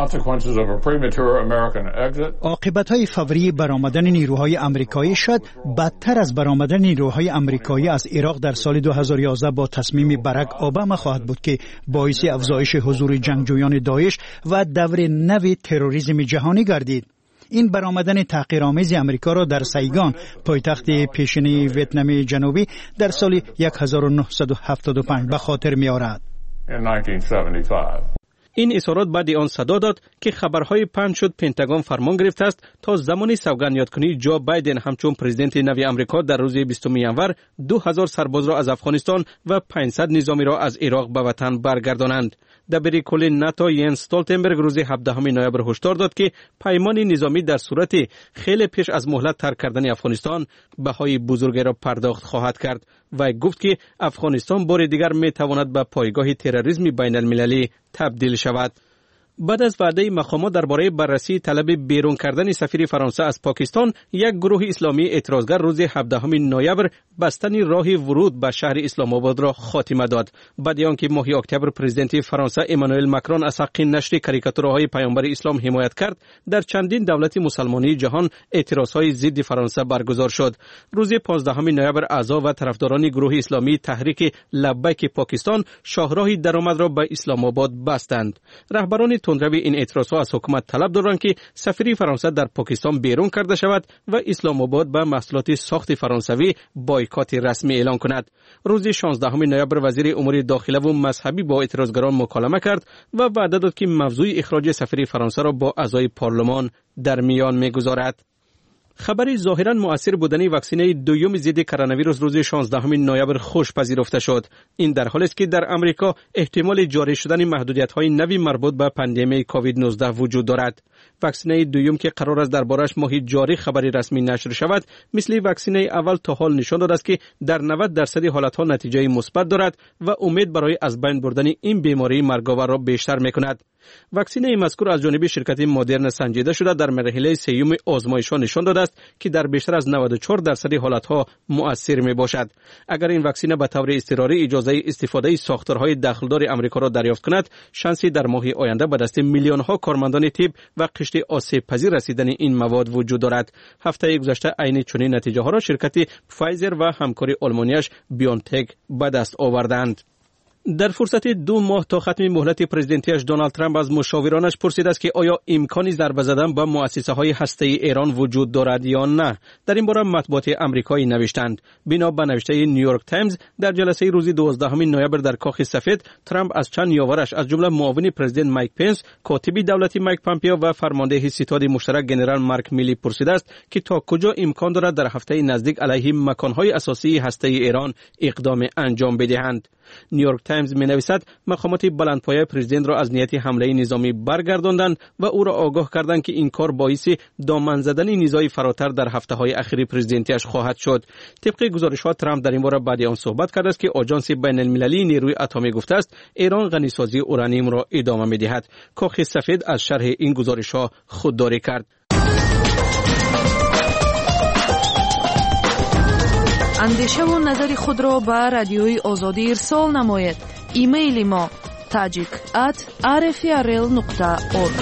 عاقبت‌های فوری برآمدن نیروهای آمریکایی شد بدتر از برآمدن نیروهای آمریکایی از عراق در سال 2011 با تصمیم باراک اوباما خواهد بود که باعث افزایش حضور جنگجویان داعش و دور نو تروریسم جهانی گردید. این برآمدن تحقیرآمیز آمریکا را در سیگان، پایتخت پیشینی ویتنام جنوبی، در سال 1975 به خاطر می‌آورد. این اظهارات بعد آن صدا داد که خبرهای پنج شد پنتاگون فرمان گرفته است تا زمان سوگند یادکنی جو بایدن همچون پرزیدنت نوی آمریکا در روز 20 ژانویه 2000 سرباز را از افغانستان و 500 نظامی را از عراق به وطن برگردانند. دبیر کل ناتو ینس استولتنبرگ روز 17 نوامبر هشدار داد که پیمان نظامی در صورت خیلی پیش از مهلت ترک کردن افغانستان بهای بزرگی را پرداخت خواهد کرد و گفت که افغانستان بار دیگر می تواند به پایگاه تروریسم بین المللی تبدیل شود. بعد از وعده مقامات درباره بررسی طلب بیرون کردن سفیر فرانسه از پاکستان، یک گروه اسلامی اعتراضگر روز 17 نوامبر بستن راه ورود به شهر اسلام آباد را خاتمه داد. بعد از آنکه ماه اکتبر پرزیدنت فرانسه امانوئل ماکرون از حق نشر کاریکاتورهای پیامبر اسلام حمایت کرد، در چندین دولت مسلمانی جهان اعتراضهای ضد فرانسه برگزار شد. روز 15 نوامبر اعضا و طرفداران گروه اسلامی تحریک لبیک پاکستان شاهراه درآمد را به اسلام آباد بستند. رهبران تندروی این اعتراضها از حکومت طلب دارند که سفیر فرانسه در پاکستان بیرون کرده شود و اسلام آباد به محصولات ساخت فرانسوی بایکات رسمی اعلان کند. روز 16 نوامبر وزیر امور داخله و مذهبی با اعتراضگران مکالمه کرد و وعده داد که موضوع اخراج سفیر فرانسه را با اعضای پارلمان در میان میگذارد. خبری ظاهراً مؤثر بودن واکسینه دوم ضد کرونا ویروس روز 16 نوامبر خوش پذیرفته شد. این در حالی است که در امریکا احتمال جاری شدن محدودیت‌های نوی مربوط به پاندمی کووید 19 وجود دارد. واکسینه دوم که قرار است دربارش ماه جاری خبری رسمی نشر شود، مثل واکسینه اول تا حال نشان داده است که در 90% حالت‌ها نتیجه مثبت دارد و امید برای از بین بردن این بیماری مرگاور را بیشتر می‌کند. واکسینه مذکور از جانب شرکت مدرن سنجیده شده در مرحله سوم آزمایش‌ها نشان داده است که در بیشتر از 94% حالت‌ها مؤثر میباشد. اگر این واکسینه به طور اضطراری اجازه استفاده ساختارهای داخلدار آمریکا را دریافت کند، شانسی در ماه آینده به دست میلیون‌ها کارمندان طب و قشر آسیب پذیر رسیدن این مواد وجود دارد. هفته گذشته عین چنین نتیجه‌ها را شرکت فایزر و همکار آلمانیش بیونتک به دست آوردند. در فرصت 2 ماه تا ختم مهلت پرزیدنتیش دونالد ترامپ از مشاورانش پرسیده است که آیا امکانی ضربه زدن به مؤسسه‌های هسته‌ای ایران وجود دارد یا نه. در این باره مطبوعات آمریکایی نوشتند. بنا به نوشته نیویورک تایمز، در جلسه روز 12 نوامبر در کاخ سفید، ترامپ از چند یاورش از جمله معاون پرزیدنت مایک پنس، کاتب دولتی مایک پامپیو و فرمانده ستاد مشترک جنرال مارک میلی پرسیده است که تا کجا امکان دارد در هفته نزدیک علیه مکان‌های اساسی هسته‌ای ایران اقدام انجام بدهند. نیویورک تایمز می‌نویسد مقامات بلندپایه پرزیدنت را از نیت حمله نظامی برگرداندند و او را آگاه کردند که این کار باعث دامن زدن نیزهای فراتر در هفته‌های اخیر پرزیدنتیش خواهد شد. طبق گزارش‌ها ترامپ در این باره بعد آن صحبت کرده است که آژانس بین‌المللی نیروی اتمی گفته است ایران غنیسازی اورانیوم را ادامه می‌دهد. کاخ سفید از شرح این گزارش‌ها خودداری کرد. اندیشه و نظر خود را به رادیوی آزادی ارسال نمایید. ایمیل ما tajik@rfrl.org.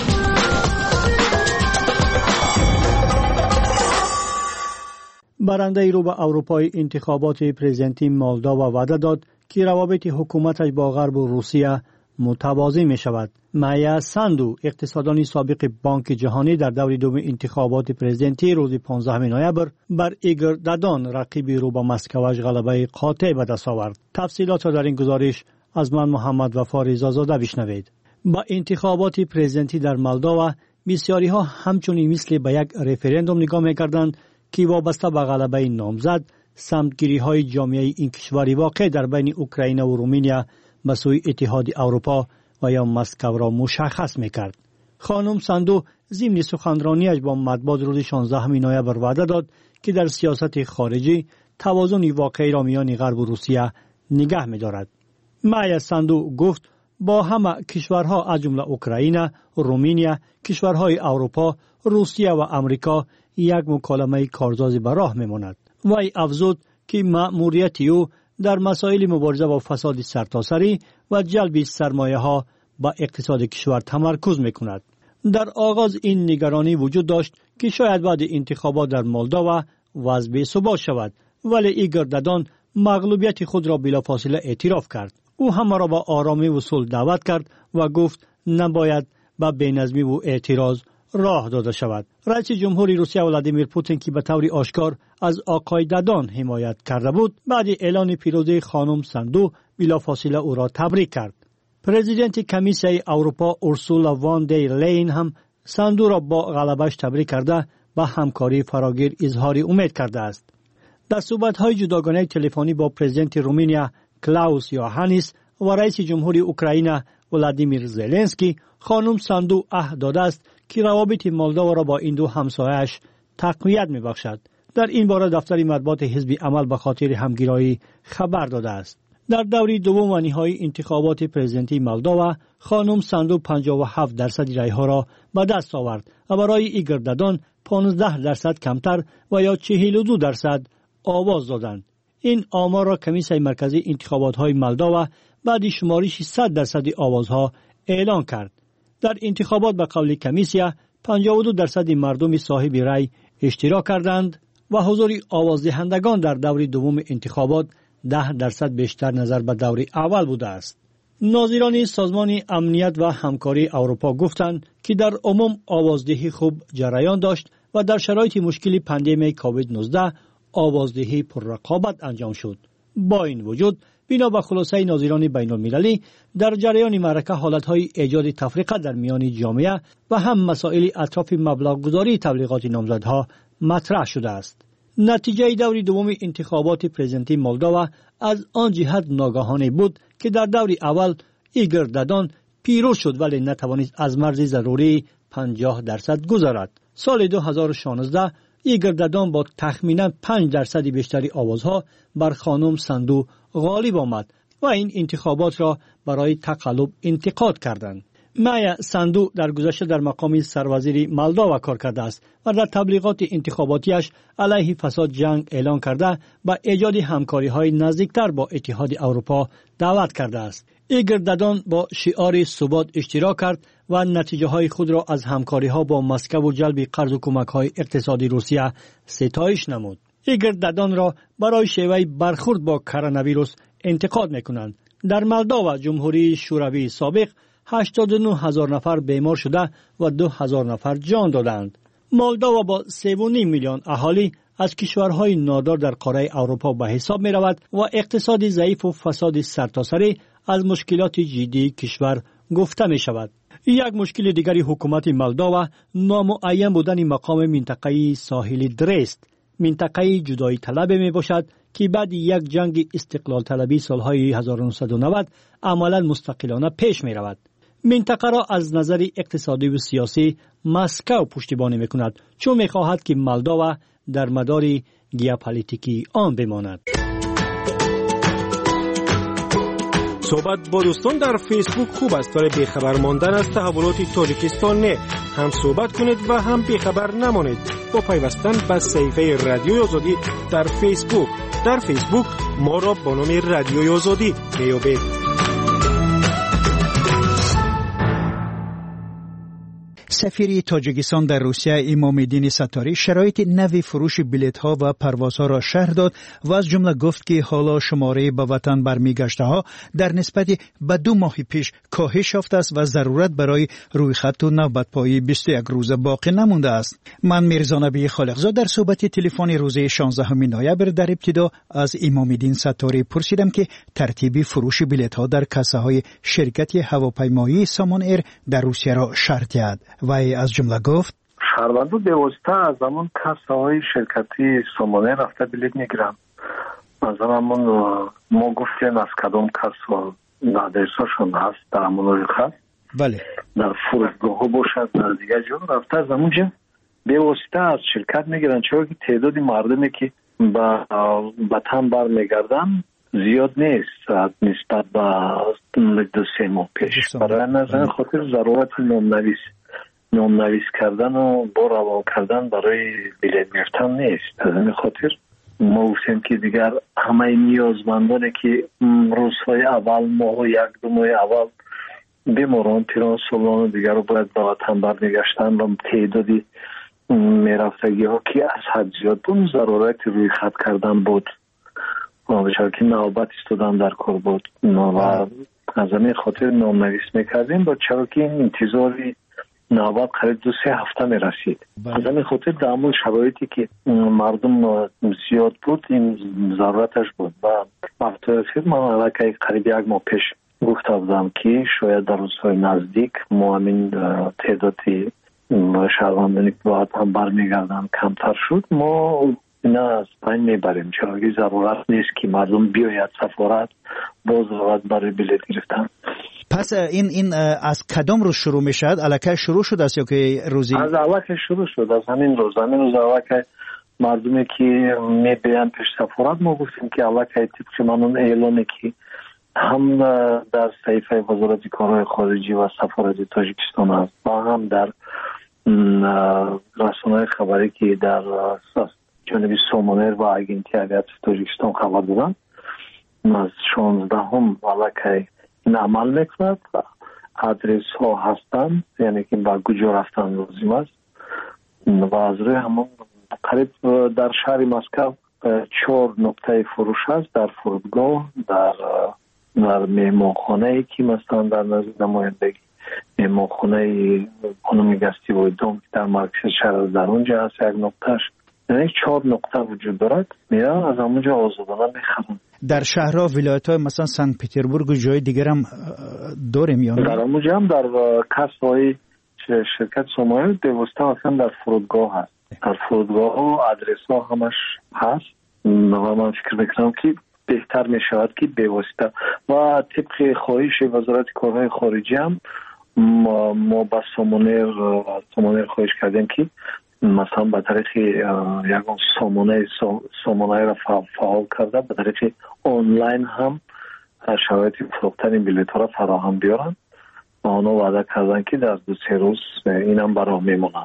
برنده ای رو به اروپای انتخابات پرزیدنتی مولداوا وعده داد که روابط حکومتش با غرب و روسیه متوازی می شود. مایا ساندو، اقتصاددان سابق بانک جهانی، در دور دوم انتخابات پرزیدنتی روز 15 نوامبر بر ایگور دادان رقیب رو به مسکوش غلبه قاطع به دست آورد. تفصیلات را در این گزارش از من محمد وفا رضازاده بشنوید. با انتخابات پرزیدنتی در مولداوا بسیاری ها همچنین مثل به یک رفراندوم نگاه می‌کردند که وابسته به غلبه نامزد سمتگیری های جامعه این کشوری واقع در بین اوکراین و رومانیا به سوی اتحاد اروپا و یا مسکو را مشخص میکرد. خانم ساندو ضمن سخنرانیش با مطبوعات روز 16 نوامبر وعده داد که در سیاست خارجی توازن واقعی را میان غرب و روسیه نگه می‌دارد. مایا ساندو گفت با همه کشورها از جمله اوکراین، رومانیا، کشورهای اروپا، روسیه و آمریکا یک مکالمه کارسازی به راه میماند. وی افزود که مأموریت او در مسائل مبارزه با فساد سرتاسری و جلب سرمایه ها با اقتصاد کشور تمرکز میکند. در آغاز این نگرانی وجود داشت که شاید بعد انتخابات در مولداوا وضع ثبات شود، ولی ایگور دادان مغلوبیت خود را بلافاصله اعتراف کرد. او همه را با آرامی و صلح دعوت کرد و گفت نباید به بینظمی و اعتراض راه داده شود. رئیس جمهوری روسیه ولادیمیر پوتین که به طور آشکار از آقای دادان حمایت کرده بود، بعد اعلان پیروزی خانم ساندو بلافاصله او را تبریک کرد. پرزیدنت کمیسیون اروپا اورسولا وان در لین هم ساندو را با غلبش تبریک کرده به همکاری فراگیر اظهار امید کرده است. در صحبت‌های جداگانه تلفنی با پرزیدنت رومانیا کلاوس یوهانیس و رئیس جمهوری اوکراین ولادیمیر زلنسکی، خانم ساندو عهد داده است که روابط مولداوا را با این دو همسایه‌اش تقویت می‌بخشد. در این باره دفتر مطبوعات حزب عمل به خاطر همگرایی خبر داده است. در دوره دوم و نهایی انتخابات پرزیدنتی مولداوا، خانم ساندو 57% رای‌ها را به دست آورد و برای ایگور دادان 15% کمتر و یا 42% آواز دادند. این آمار را کمیسیون مرکزی انتخابات‌های مولداوا بعد شمارش 100% آوازها اعلان کرد. در انتخابات به قول کمیسیون 52% مردم صاحب رای اشتراک کردند و حضور آوازدهندگان در دور دوم انتخابات 10% بیشتر نظر به دور اول بوده است. ناظران سازمان امنیت و همکاری اروپا گفتند که در عموم آوازدهی خوب جریان داشت و در شرایط مشکل پاندمی کووید 19 آوازدهی پر رقابت انجام شد. با این وجود بنا به خلاصه ناظران بین المللی در جریان معرکه حالتهای ایجاد تفریقه در میان جامعه و هم مسائل اطراف مبلغ گذاری تبلیغات نامزدها مطرح شده است. نتیجه دور دوم انتخابات پرزیدنتی مولداوا از آن جهت ناگهانی بود که در دور اول ایگور دادان پیروز شد ولی نتوانست از مرز ضروری 50% گذرد. سال 2016 ایگور دادان با تخمینا 5% بیشتری آوازها بر خانم ساندو غالب آمد و این انتخابات را برای تقلب انتقاد کردند. مایا ساندو در گذشته در مقام سروزیر مولداوا کار کرده است و در تبلیغات انتخاباتیش علیه فساد جنگ اعلان کرده با ایجاد همکاری‌های نزدیکتر با اتحاد اروپا دعوت کرده است. ایگور دادان با شعار ثبات اشتراک کرد و نتیجه‌های خود را از همکاری‌ها با مسکو و جلب قرض و کمک‌های اقتصادی روسیه ستایش نمود. ایگور دادان را برای شیوه برخورد با کرونا ویروس انتقاد می‌کنند. در مولداوا جمهوری شوروی سابق 89,000 نفر بیمار شده و 2,000 نفر جان دادند. مولداوا با 3.5 میلیون اهالی از کشورهای نادار در قاره اروپا به حساب می رود و اقتصاد ضعیف و فساد سرتاسری از مشکلات جدی کشور گفته می شود. یک مشکل دیگری حکومت مولداوا نامعین بودن مقام منطقه ساحلی درست، منطقه جدایی طلب می باشد که بعد یک جنگ استقلال طلبی سالهای 1990 عملا مستقلانه پیش می رود. منطقه را از نظر اقتصادی و سیاسی مسکو پشتیبانی می کند چون می خواهد که مولداوا در مدار ژئوپلیتیکی آن بماند. صحبت با دوستان در فیسبوک خوب است برای بیخبر ماندن از تحولات تاجیکستان نه. هم صحبت کنید و هم بیخبر نمانید با پیوستن به صفحه رادیوی آزادی در فیسبوک. در فیسبوک ما را با نام رادیوی آزادی میابید. سفیر تاجیکستان در روسیه امام‌الدین ستاری شرایط نوی فروش بلیط‌ها و پروازها را شرح داد و از جمله گفت که حالا شماره به وطن برمیگشته‌ها در نسبت به 2 ماه پیش کاهش یافته است و ضرورت برای رویخط و نوبت‌پایی 21 روز باقی نمانده است. من میرزا نبی خالقزاده در صحبت تلفنی روز 16 نوامبر در ابتدا از امام‌الدین ستاری پرسیدم که ترتیب فروش بلیط‌ها در کاسه‌های شرکت هواپیمایی سامان ایر در روسیه را شرح داد. وی از جمله گفت شهروندان به واسطه از همون کاسه‌های شرکتی سامانه رفته بلیط میگیرن. مثلا ما گفتیم از کدام کاسه آدرسشون هست در همون روی خط. بله. در فرودگاه باشد در دیگه جا رفته از همونجا به واسطه از شرکت میگیرن چون که تعداد مردمی که به وطن برمیگردن زیاد نیست نسبت به 2-3 ماه پیش. برای نظر خاطر ضرورت نامنویس کردن و با روان کردن برای بلیط گرفتن نیست. از این خاطر ما گفتیم که دیگر همه نیازمندانی که روزهای اول ماه 1-2 ماه اول بیماران پیران سالان دیگر رو باید به وطن برمیگشتن و تعدادی میرفتگی ها که از حد زیاد بود ضرورت روی خط کردن بود بچه که نوبت استودن در کار بود و از این خاطر نامنویس میکردیم با چرا که این انتظاری نوبت قریب 2-3 هفته می رسید. از این خاطر در همون شرایطی که مردم زیاد بود این ضرورتش بود و وقتی رسید من علاقه قریب 1 ماه پیش گفته بودم که شاید در روزهای نزدیک ما همین تعدادی شهروندانی که باید هم برمیگردن کمتر شد ما نه از پایین میبریم چرا که ضرورت نیست که مردم بیاید سفارت باز روید برای بلیط گرفتن. پس این از کدام روز شروع می شد؟ علاقه شروع شد است یا که روزی؟ از علاقه شروع شد از همین روز علاقه مردمی که می بیان پیش سفارت ما گفتیم که علاقه طبق منون اعلانی که هم در صحیفه وزارت کارهای خارجی و سفارت تاجیکستان است و هم در رسانه‌های خبری که در جانب سامانر و اگنتی اگرت تاجیکستان خبر دادن از 16 علاقه این عمل میکند و آدرس ها هستند یعنی که با کجا رفتن لازم است و از روی همون قریب در شهر مسکو 4 نقطه فروش هست در فرودگاه در مهمانخانه که مثلا در نزد نمایندگی مهمانخانه خانم گستی و دوم که در مرکز شهر در اونجا هست 1 نقطهش یعنی 4 نقطه وجود دارد میرن از همونجا آزادانه میخرن. در شهرها ولایت‌های مثلا سنت پترزبورگ و جای دیگر هم داریم یا نه؟ در همونجا هم در کاسه‌های شرکت سامانه دوسته اصلا در فرودگاه هست. در فرودگاه و آدرس ها همش هست و من فکر میکنم که بهتر میشود که به واسطه و طبق خواهش وزارت کارهای خارجی هم ما با سامانر خواهش کردیم که مثلا به طریق یک سامانه را فعال کرده به طریق آنلاین هم شرایط فروختن این بلیط ها را فراهم بیارن و آنها وعده کردن که در 2-3 روز این هم برای میمونن.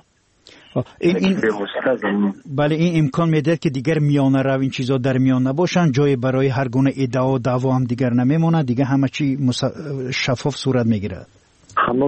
بله این امکان میده که دیگر میانه رو این چیزا در میان نباشن جای برای هر گونه ادعا و دعوا هم دیگر نمیمونه دیگه همه چی شفاف صورت میگیره. همه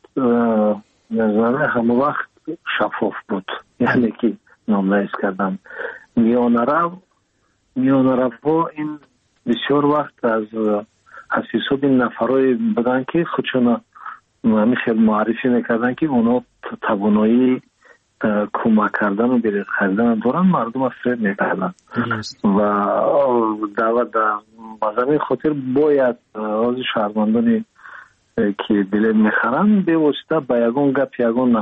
وقت شفاف بود یعنی که نامنویس کردن میانه رو این بسیار وقت از از حساب این نفرای بودن که خودشون همین خیلی معرفی میکردن که اونا توانایی کمک کردن و بلیط خریدن دارن، مردم از فریب میکردن و در بازم خاطر باید از شهروندانی که بلیط میخرن به واسطه با یگان گپ یگان